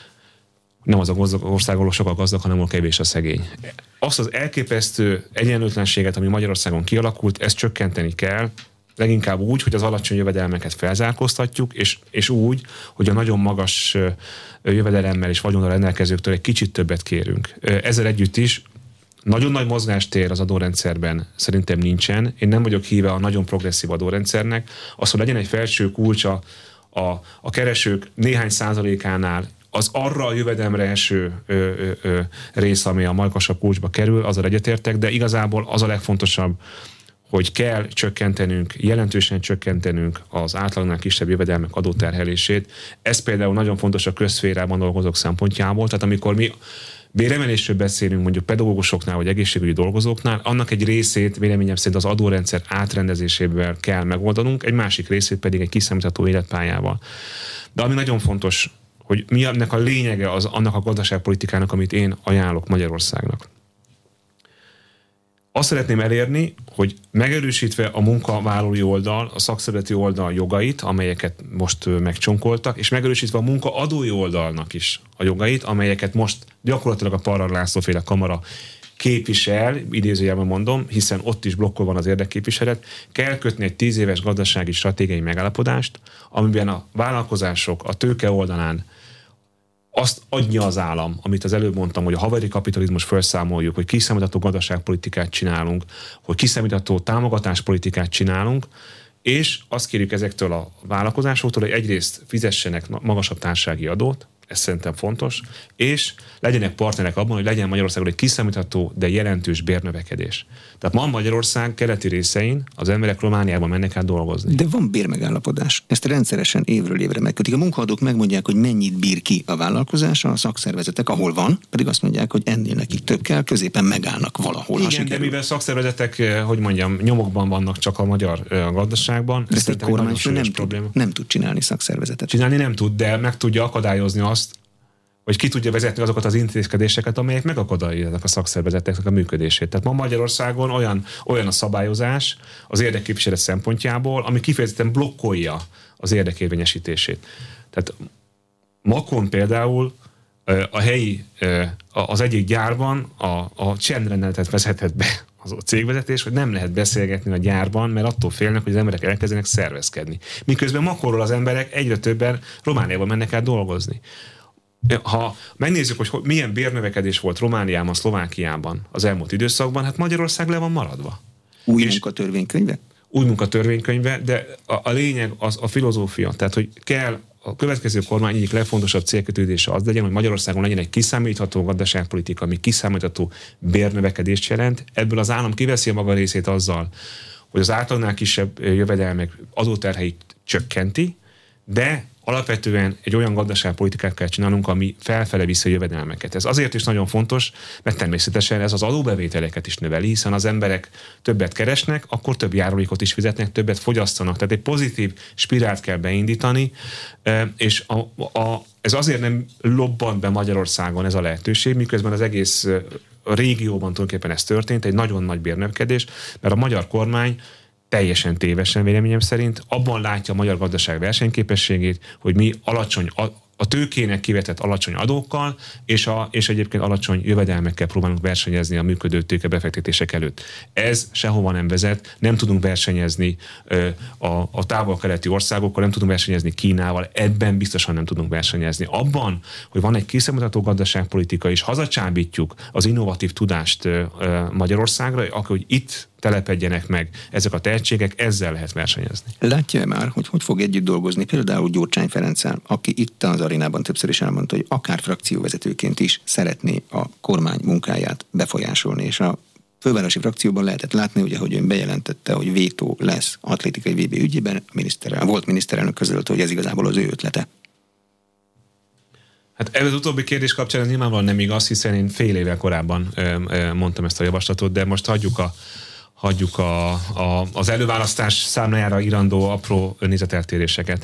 nem az ország, ahol sok a gazdag, hanem ahol kevés a szegény. Azt az elképesztő egyenlőtlenséget, ami Magyarországon kialakult, ezt csökkenteni kell, leginkább úgy, hogy az alacsony jövedelmeket felzárkóztatjuk, és úgy, hogy a nagyon magas jövedelemmel és vagyonnal rendelkezőktől egy kicsit többet kérünk. Ezzel együtt is nagyon nagy mozgástér az adórendszerben szerintem nincsen. Én nem vagyok híve a nagyon progresszív adórendszernek. Az, hogy legyen egy felső kulcs a keresők néhány százalékánál, az arra a jövedelemre eső rész, ami a magasabb kulcsba kerül, azzal egyetértek, de igazából az a legfontosabb, hogy kell csökkentenünk, jelentősen csökkentenünk az átlagnál kisebb jövedelmek adóterhelését. Ez például nagyon fontos a közszférában dolgozók szempontjából, tehát amikor mi béremelésről beszélünk mondjuk pedagógusoknál vagy egészségügyi dolgozóknál, annak egy részét véleményem szerint az adórendszer átrendezésével kell megoldanunk, egy másik részét pedig egy kiszámítható életpályával. De ami nagyon fontos, hogy mi ennek a lényege az annak a gazdaságpolitikának, amit én ajánlok Magyarországnak. Azt szeretném elérni, hogy megerősítve a munkavállalói oldal, a szakszervezeti oldal jogait, amelyeket most megcsonkoltak, és megerősítve a munkaadói oldalnak is a jogait, amelyeket most gyakorlatilag a Parrar László-féle kamara képvisel, idézőjelben mondom, hiszen ott is blokkol van az érdekképviselet, kell kötni egy 10 éves gazdasági stratégiai megállapodást, amiben a vállalkozások a tőke oldalán azt adja az állam, amit az előbb mondtam, hogy a haveri kapitalizmus felszámoljuk, hogy kiszámítható gazdaságpolitikát csinálunk, hogy kiszámítható támogatáspolitikát csinálunk, és azt kérjük ezektől a vállalkozásoktól, hogy egyrészt fizessenek magasabb társasági adót, ez szerintem fontos, és legyenek partnerek abban, hogy legyen Magyarországon egy kiszámítható, de jelentős bérnövekedés. Tehát ma Magyarország keleti részein az emberek Romániában mennek át dolgozni. De van bérmegállapodás. Ezt rendszeresen évről évre megkötik. A munkaadók megmondják, hogy mennyit bír ki a vállalkozás, a szakszervezetek, ahol van, pedig azt mondják, hogy ennél nekik több kell, középen megállnak valahol. Igen, de mivel szakszervezetek, hogy mondjam, nyomokban vannak csak a magyar gazdaságban, ezt egy kormányfő nem tud csinálni szakszervezetet. Csinálni nem tud, de meg tudja akadályozni azt, hogy ki tudja vezetni azokat az intézkedéseket, amelyek megakadályozzák a szakszervezeteknek a működését. Tehát ma Magyarországon olyan a szabályozás az érdekképviselet szempontjából, ami kifejezetten blokkolja az érdekérvényesítését. Tehát Makón például a helyi, az egyik gyárban a csendrendeletet vezetett be az a cégvezetés, hogy nem lehet beszélgetni a gyárban, mert attól félnek, hogy az emberek elkezdenek szervezkedni. Miközben Makonról az emberek egyre többen Romániában mennek át dolgozni. Ha megnézzük, hogy milyen bérnövekedés volt Romániában, Szlovákiában az elmúlt időszakban, hát Magyarország le van maradva. Új munkatörvénykönyve? Új munkatörvénykönyve, de a lényeg az a filozófia. Tehát, hogy kell a következő kormány egyik legfontosabb célkötődése az legyen, hogy Magyarországon legyen egy kiszámítható gazdaságpolitika, ami kiszámítható bérnövekedést jelent. Ebből az állam kiveszi a maga részét azzal, hogy az átlagnál kisebb jövedelmek adóterheit csökkenti, de alapvetően egy olyan gazdaságpolitikát kell csinálnunk, ami felfele viszi a jövedelmeket. Ez azért is nagyon fontos, mert természetesen ez az adóbevételeket is növeli, hiszen az emberek többet keresnek, akkor több járulékot is fizetnek, többet fogyasztanak. Tehát egy pozitív spirált kell beindítani, és ez azért nem lobbant be Magyarországon ez a lehetőség, miközben az egész régióban tulajdonképpen ez történt, egy nagyon nagy bérnövekedés, mert a magyar kormány teljesen tévesen véleményem szerint abban látja a magyar gazdaság versenyképességét, hogy mi a tőkének kivetett alacsony adókkal, és egyébként alacsony jövedelmekkel próbálunk versenyezni a működő tőkebefektetések előtt. Ez sehova nem vezet, nem tudunk versenyezni a távol-keleti országokkal, nem tudunk versenyezni Kínával, ebben biztosan nem tudunk versenyezni. Abban, hogy van egy kiszámítható gazdaságpolitika, és hazacsábítjuk az innovatív tudást Magyarországra, akkor hogy itt telepedjenek meg ezek a tehetségek, ezzel lehet versenyezni. Látja-e már, hogy fog együtt dolgozni például Gyurcsány Ferenccel, aki itt az arénában többször is elmondta, hogy akár frakcióvezetőként is szeretné a kormány munkáját befolyásolni, és a fővárosi frakcióban lehetett látni, ugye, hogy ön bejelentette, hogy vétó lesz atlétikai VB ügyében, volt miniszterelnök közölte, hogy ez igazából az ő ötlete. Hát ez az utóbbi kérdés kapcsán nyilvánvalóan nem igaz, hiszen én fél évvel korábban mondtam ezt a javaslatot, de most hagyjuk az előválasztás számlájára irandó apró nézeteltéréseket.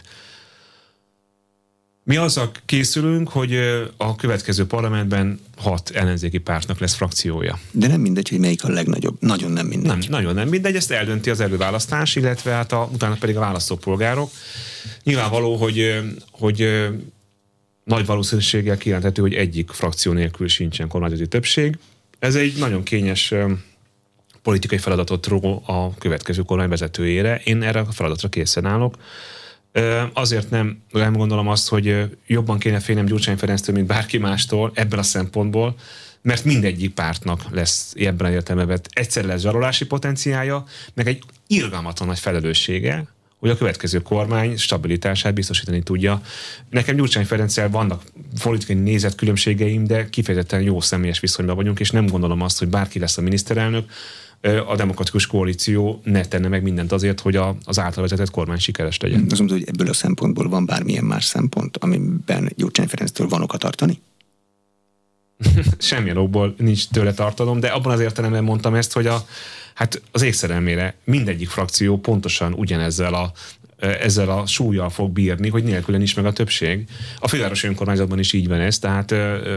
Mi azzal készülünk, hogy a következő parlamentben 6 ellenzéki pártnak lesz frakciója. De nem mindegy, hogy melyik a legnagyobb. Nagyon nem mindegy. Nagyon nem mindegy, ezt eldönti az előválasztás, illetve hát utána pedig a választópolgárok. Nyilvánvaló, hogy nagy valószínűséggel kijelenthető, hogy egyik frakció nélkül sincsen kormányzati többség. Ez egy nagyon kényes politikai feladatot ró a következő kormány vezetőjére. Én erre a feladatra készen állok. Azért nem gondolom azt, hogy jobban kéne félnem Gyurcsány Ferenctől, mint bárki mástól ebből a szempontból, mert mindegyik pártnak lesz ebben az értelemben egyszerre lesz zsarolási potenciálja, meg egy irgalmatlan nagy felelőssége, hogy a következő kormány stabilitását biztosítani tudja. Nekem Gyurcsány Ferenccel vannak politikai nézetkülönbségeim, de kifejezetten jó személyes viszonyban vagyunk, és nem gondolom azt, hogy bárki lesz a miniszterelnök, a demokratikus koalíció ne tenne meg mindent azért, hogy az által vezetett kormány sikeres legyen. Azt mondod, hogy ebből a szempontból van bármilyen más szempont, amiben Gyurcsány Ferenctől van oka tartani? Semmilyen okból nincs tőle tartalom, de abban az értelemben mondtam ezt, hogy az égszerelmére mindegyik frakció pontosan ugyanezzel ezzel a súllyal fog bírni, hogy nélküle nincs meg a többség. A fővárosi önkormányzatban is így van ez, tehát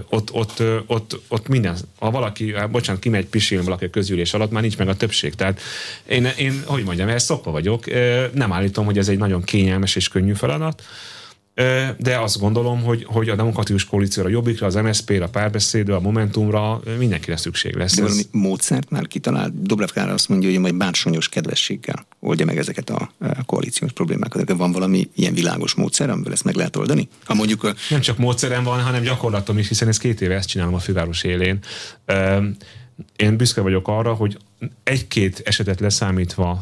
ott minden, ha valaki, kimegy pisilni valaki a közgyűlés alatt, már nincs meg a többség. Tehát én hogy mondjam, ehhez szokva vagyok. Nem állítom, hogy ez egy nagyon kényelmes és könnyű feladat, de azt gondolom, hogy a demokratikus koalícióra, a Jobbikra, az MSZP-re, a Párbeszédre, a Momentumra mindenkire szükség lesz. De valami módszert már kitalált. Dobrev Klára azt mondja, hogy majd bársonyos kedvességgel oldja meg ezeket a koalíciós problémákat. De van valami ilyen világos módszer, amiből ezt meg lehet oldani? Ha mondjuk Nem csak módszerem van, hanem gyakorlatom is, hiszen ezt 2 éve ezt csinálom a főváros élén. Én büszke vagyok arra, hogy 1-2 esetet leszámítva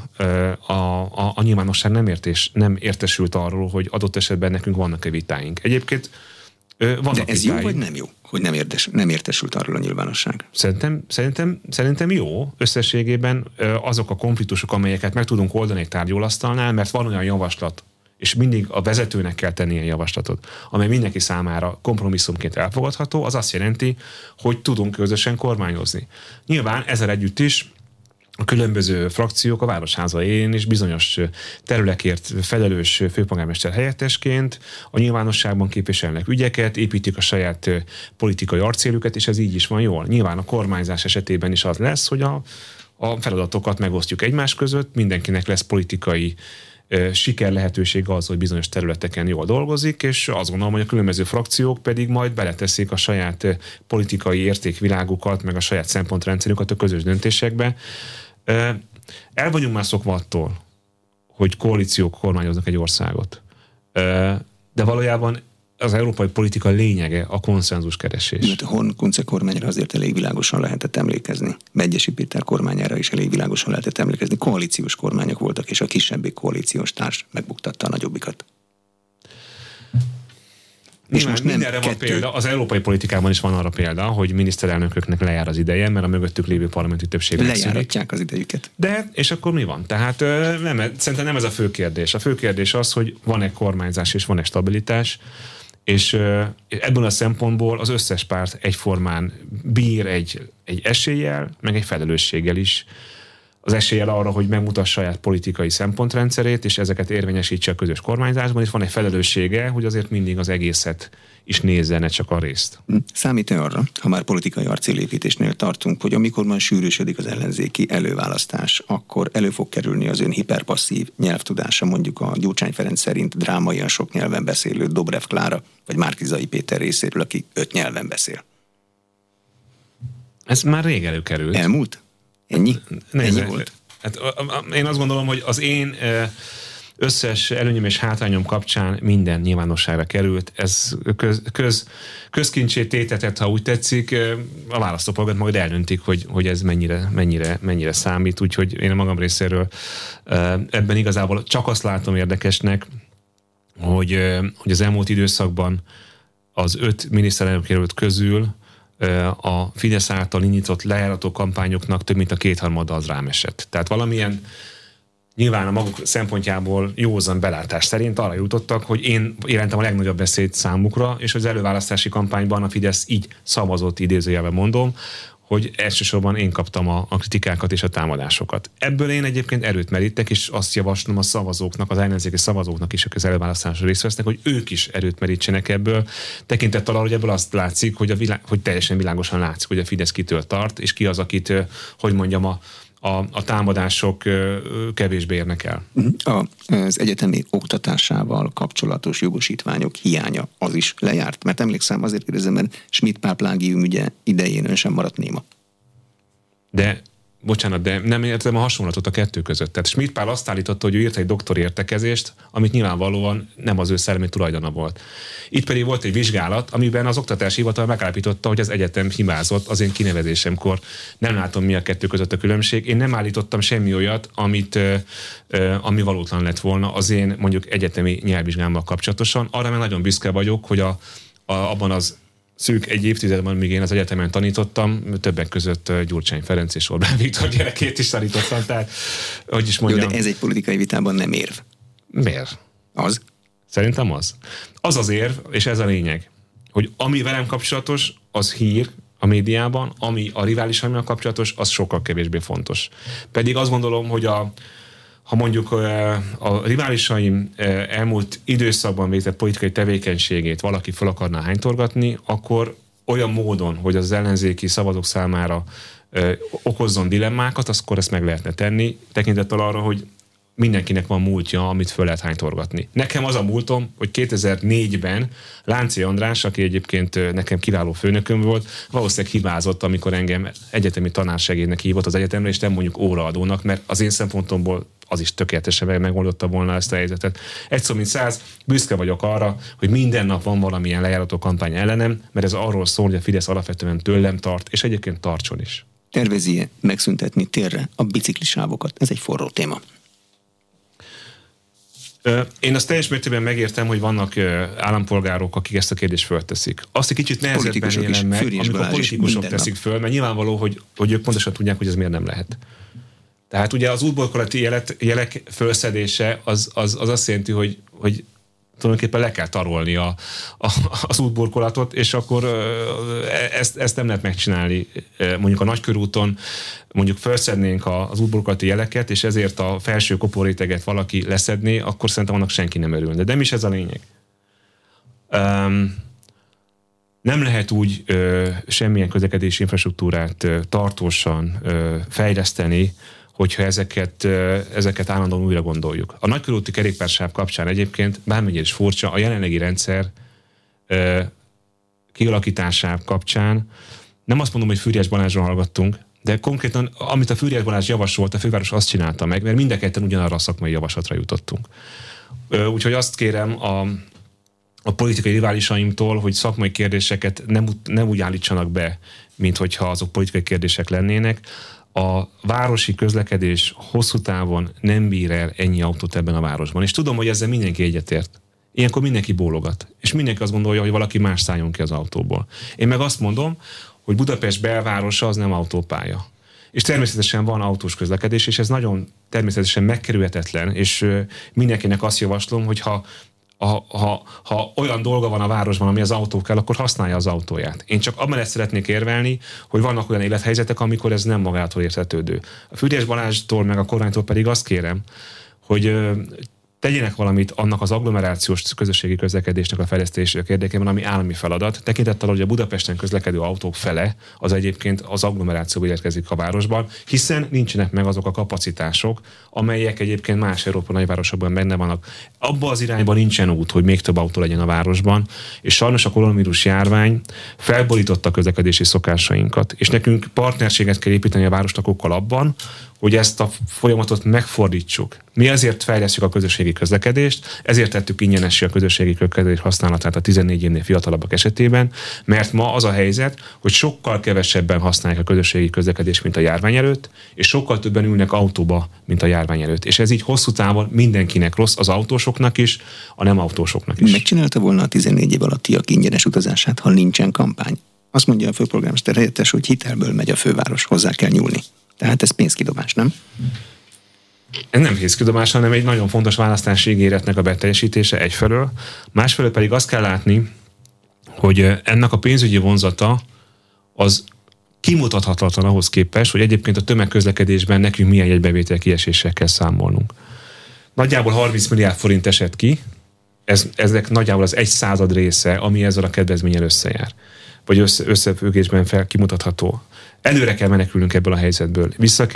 a nyilvánosság nem értesült arról, hogy adott esetben nekünk vannak-e vitáink. Egyébként vannak de ez vitáink. Jó vagy nem jó, hogy nem értesült arról a nyilvánosság? Szerintem jó. Összességében azok a konfliktusok, amelyeket meg tudunk oldani egy tárgyalasztalnál, mert van olyan javaslat, és mindig a vezetőnek kell tenni ilyen javaslatot, amely mindenki számára kompromisszumként elfogadható, az azt jelenti, hogy tudunk közösen kormányozni. Nyilván ezzel együtt is a különböző frakciók a Városháza élén is bizonyos területekért felelős főpolgármester helyettesként a nyilvánosságban képviselnek ügyeket, építik a saját politikai arcélüket, és ez így is van jól. Nyilván a kormányzás esetében is az lesz, hogy a feladatokat megosztjuk egymás között, mindenkinek lesz politikai siker lehetőség az, hogy bizonyos területeken jól dolgozik, és azt gondolom, hogy a különböző frakciók pedig majd beleteszik a saját politikai értékvilágukat, meg a saját szempontrendszerüket a közös döntésekbe. El vagyunk már szokva attól, hogy koalíciók kormányoznak egy országot. De valójában az európai politika lényege a konszenzus keresés. A Horn-Kunce kormányra azért elég világosan lehetett emlékezni. Megyesi Péter kormányára is elég világosan lehetett emlékezni. Koalíciós kormányok voltak, és a kisebbik koalíciós társ megbuktatta a nagyobbikat. És most mindenre van példa, az európai politikában is van arra példa, hogy miniszterelnököknek lejár az ideje, mert a mögöttük lévő parlamenti többség lejáratják az idejüket. De, és akkor mi van? Tehát szerintem nem ez a fő kérdés. A fő kérdés az, hogy van-e kormányzás és van-e stabilitás, és ebből a szempontból az összes párt egyformán bír egy eséllyel, meg egy felelősséggel is. Az eséllyel arra, hogy megmutassa saját politikai szempontrendszerét, és ezeket érvényesítse a közös kormányzásban, és van egy felelőssége, hogy azért mindig az egészet is nézze, ne csak a részt. Számít-e arra, ha már politikai arcélépítésnél tartunk, hogy amikor már sűrűsödik az ellenzéki előválasztás, akkor elő fog kerülni az ön hiperpasszív nyelvtudása, mondjuk a Gyurcsány Ferenc szerint drámaian sok nyelven beszélő Dobrev Klára, vagy Márki-Zay Péter részéről, aki 5 nyelven beszél? Ez már rég előkerült. Elmúlt? Ennyi? Ennyi volt? Hát, én azt gondolom, hogy az én összes előnyöm és hátrányom kapcsán minden nyilvánosságra került. Ez közkincsét tétetett, ha úgy tetszik. A választópolgárok majd eldöntik, hogy ez mennyire számít. Úgyhogy én a magam részéről ebben igazából csak azt látom érdekesnek, hogy az elmúlt időszakban az 5 miniszterelnök jelölt közül a Fidesz által indított lejárató kampányoknak több mint a 2/3 az rám esett. Tehát valamilyen nyilván a maguk szempontjából józan belátás szerint arra jutottak, hogy én jelentem a legnagyobb veszélyt számukra, és az előválasztási kampányban a Fidesz így szavazott, idézőjelben mondom, hogy elsősorban én kaptam a kritikákat és a támadásokat. Ebből én egyébként erőt merítek, és azt javaslom a szavazóknak, az ellenzéki szavazóknak is, akik az előválasztáson részt vesznek, hogy ők is erőt merítsenek ebből. Tekintettel arra, hogy ebből azt látszik, hogy teljesen világosan látszik, hogy a Fidesz kitől tart, és ki az, akit, hogy mondjam, a támadások kevésbé érnek el. Az egyetemi oktatásával kapcsolatos jogosítványok hiánya az is lejárt? Mert emlékszem, azért kérdezem, mert Schmidt Pál plágium ügye idején ön sem maradt néma. De nem értem a hasonlatot a kettő között. Tehát Schmidt Pál azt állította, hogy ő írt egy doktori értekezést, amit nyilvánvalóan nem az ő szellemi tulajdona volt. Itt pedig volt egy vizsgálat, amiben az oktatási hivatal megállapította, hogy az egyetem hibázott az én kinevezésemkor. Nem látom, mi a kettő között a különbség. Én nem állítottam semmi olyat, ami valótlan lett volna az én mondjuk egyetemi nyelvvizsgámmal kapcsolatosan. Arra meg nagyon büszke vagyok, hogy abban az szűk egy évtizedben, míg én az egyetemen tanítottam, többek között Gyurcsány Ferenc és Orbán Viktor gyerekét is tanítottam, tehát, hogy is mondjam. Jó, de ez egy politikai vitában nem érv. Miért? Az? Szerintem az. Az az érv, és ez a lényeg, hogy ami velem kapcsolatos, az hír a médiában, ami a riválisaimmal kapcsolatos, az sokkal kevésbé fontos. Pedig azt gondolom, hogy ha mondjuk a riválisaim elmúlt időszakban végzett politikai tevékenységét valaki fel akarná hánytorgatni, akkor olyan módon, hogy az ellenzéki szavazók számára okozzon dilemmákat, akkor ezt meg lehetne tenni, tekintettel arra, hogy mindenkinek van múltja, amit föl lehet hánytorgatni. Nekem az a múltom, hogy 2004-ben Lánci András, aki egyébként nekem kiváló főnököm volt, valószínűleg hibázott, amikor engem egyetemi tanársegédnek hívott az egyetemre, és nem mondjuk óraadónak, mert az én szempontomból az is tökéletesen megoldotta volna ezt a helyzetet. Egy szó mint 100, büszke vagyok arra, hogy minden nap van valamilyen lejárató kampány ellenem, mert ez arról szól, hogy a Fidesz alapvetően tőlem tart, és egyébként tartson is. Tervezi-e megszüntetni térre a biciklisávokat? Ez egy forró téma. Én azt teljes mértékben megértem, hogy vannak állampolgárok, akik ezt a kérdést fölteszik. Azt egy kicsit nehezebben élem meg, amikor a politikusok teszik föl, mert nyilvánvaló, hogy ők pontosan tudják, hogy ez miért nem lehet. Tehát ugye az útborkolati jelek felszedése az azt jelenti, hogy tulajdonképpen le kell tarolni az útburkolatot, és akkor ezt nem lehet megcsinálni. Mondjuk a Nagykörúton mondjuk felszednénk az útburkolati jeleket, és ezért a felső koporéteget valaki leszedné, akkor szerintem annak senki nem örülne. De nem is ez a lényeg. Nem lehet úgy semmilyen közlekedési infrastruktúrát tartósan fejleszteni, hogyha ezeket állandóan újra gondoljuk. A nagykörúti kerékpársáv kapcsán egyébként, bármennyire is furcsa, a jelenlegi rendszer kialakításáv kapcsán nem azt mondom, hogy Fűrjes Balázsra hallgattunk, de konkrétan, amit a Fűrjes Balázs javasolt, a főváros azt csinálta meg, mert mind a ketten ugyanarra a szakmai javaslatra jutottunk. Úgyhogy azt kérem a politikai riválisaimtól, hogy szakmai kérdéseket nem úgy állítsanak be, mint hogyha azok politikai kérdések lennének. A városi közlekedés hosszú távon nem bír el ennyi autót ebben a városban. És tudom, hogy ezzel mindenki egyetért. Ilyenkor mindenki bólogat. És mindenki azt gondolja, hogy valaki más szálljon ki az autóból. Én meg azt mondom, hogy Budapest belvárosa az nem autópálya. És természetesen van autós közlekedés, és ez nagyon természetesen megkerülhetetlen, és mindenkinek azt javaslom, hogy ha olyan dolga van a városban, ami az autó kell, akkor használja az autóját. Én csak amellett szeretnék érvelni, hogy vannak olyan élethelyzetek, amikor ez nem magától értetődő. A Fűrjes Balázstól meg a kormánytól pedig azt kérem, hogy tegyenek valamit annak az agglomerációs közösségi közlekedésnek a fejlesztésének érdekében, ami állami feladat. Tekintettel, hogy a Budapesten közlekedő autók fele az egyébként az agglomerációba érkezik a városban, hiszen nincsenek meg azok a kapacitások, amelyek egyébként más Európa nagyvárosokban benne vannak. Abba az irányban nincsen út, hogy még több autó legyen a városban, és sajnos a koronavírus járvány felborította a közlekedési szokásainkat, és nekünk partnerséget kell építeni a városlakókkal abban, hogy ezt a folyamatot megfordítsuk. Mi ezért fejlesztjük a közösségi közlekedést, ezért tettük ingyenessé a közösségi közlekedés használatát a 14 évnél fiatalabbak esetében, mert ma az a helyzet, hogy sokkal kevesebben használják a közösségi közlekedést, mint a járvány előtt, és sokkal többen ülnek autóba, mint a járvány előtt. És ez így hosszú távon mindenkinek rossz, az autósoknak is, a nem autósoknak is. Megcsinálta volna a 14 év alattiak ingyenes utazását, ha nincsen kampány? Azt mondja a főpolgármester helyettes, hogy hitelből megy a főváros, hozzá kell nyúlni. Tehát ez pénzkidobás, nem? Ez nem pénzkidobás, hanem egy nagyon fontos választási ígéretnek a beteljesítése egyfelől. Másfelől pedig azt kell látni, hogy ennek a pénzügyi vonzata az kimutathatatlan ahhoz képest, hogy egyébként a tömegközlekedésben nekünk milyen jegybevétel kieséssel kell számolnunk. Nagyjából 30 milliárd forint esett ki, ezek nagyjából az 1/100 része, ami ezzel a kedvezménnyel összejár. Vagy összefüggésben kimutatható. Előre kell menekülnünk ebből a helyzetből.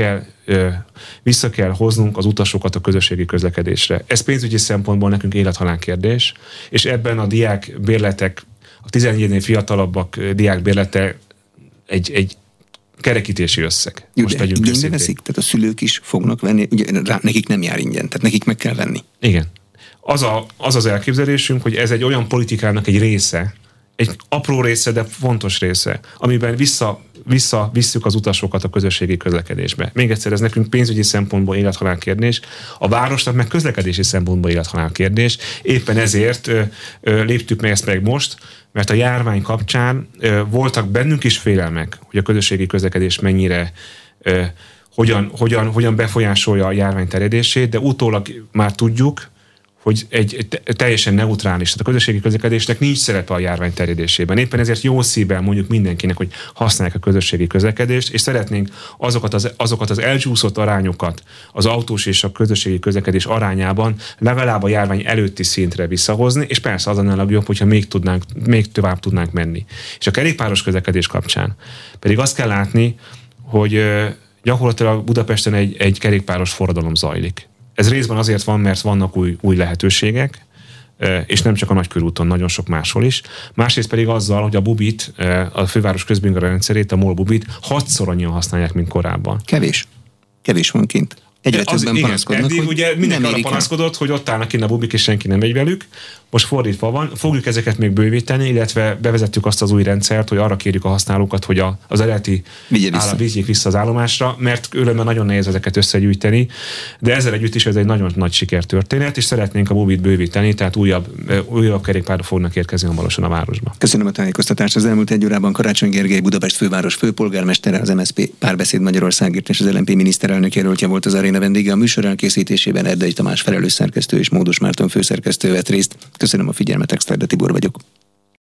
Vissza kell hoznunk az utasokat a közösségi közlekedésre. Ez pénzügyi szempontból nekünk élethalál kérdés, és ebben a diák bérletek, a 14-nél fiatalabbak diák bérlete egy kerekítési összeg. Most igénybe veszik? Tehát a szülők is fognak venni, ugye nekik nem jár ingyen, tehát nekik meg kell venni. Igen. Az elképzelésünk, hogy ez egy olyan politikának egy része, egy apró része, de fontos része, amiben visszavisszük az utasokat a közösségi közlekedésbe. Még egyszer, ez nekünk pénzügyi szempontból élethalál kérdés, a városnak meg közlekedési szempontból élethalál kérdés. Éppen ezért léptük meg ezt meg most, mert a járvány kapcsán voltak bennünk is félelmek, hogy a közösségi közlekedés mennyire hogyan befolyásolja a járvány terjedését, de utólag már tudjuk, hogy egy teljesen neutrális, tehát a közösségi közlekedésnek nincs szerepe a járvány terjedésében. Éppen ezért jó szívvel mondjuk mindenkinek, hogy használják a közösségi közlekedést, és szeretnénk azokat az elcsúszott arányokat az autós és a közösségi közlekedés arányában legalább a járvány előtti szintre visszahozni, és persze az annál jobb, hogyha még tovább tudnánk menni. És a kerékpáros közlekedés kapcsán pedig azt kell látni, hogy gyakorlatilag Budapesten egy kerékpáros forradalom zajlik. Ez részben azért van, mert vannak új lehetőségek, és nem csak a Nagykörúton, nagyon sok máshol is. Másrészt pedig azzal, hogy a Bubit, a főváros közbinga rendszerét, a MOL Bubit 6-szor annyian használják, mint korábban. Kevés van kint. Egyre többen panaszkodnak, hogy ugye mindenki arra panaszkodott, hogy ott állnak kint a Bubik, és senki nem megy velük. Most fordítva van, fogjuk ezeket még bővíteni, illetve bevezettük azt az új rendszert, hogy arra kérjük a használókat, hogy az eredeti vigyék vissza az állomásra, mert különben nagyon nehéz ezeket összegyűjteni, de ezzel együtt is ez egy nagyon nagy sikertörténet, és szeretnénk a Bubit bővíteni, tehát újabb kerékpárok fognak érkezni hamarosan a városba. Köszönöm a tájékoztatást. Az elmúlt egy órában Karácsony Gergely, Budapest főváros főpolgármestere, az MSZP Párbeszéd Magyarországért és az LMP miniszterelnök jelöltje volt az aréna vendége. A műsor elkészítésében Erdei Tamás felelős szerkesztő és Módos Márton főszerkesztő vett részt. Köszönöm a figyelmet, Exterde Tibor vagyok.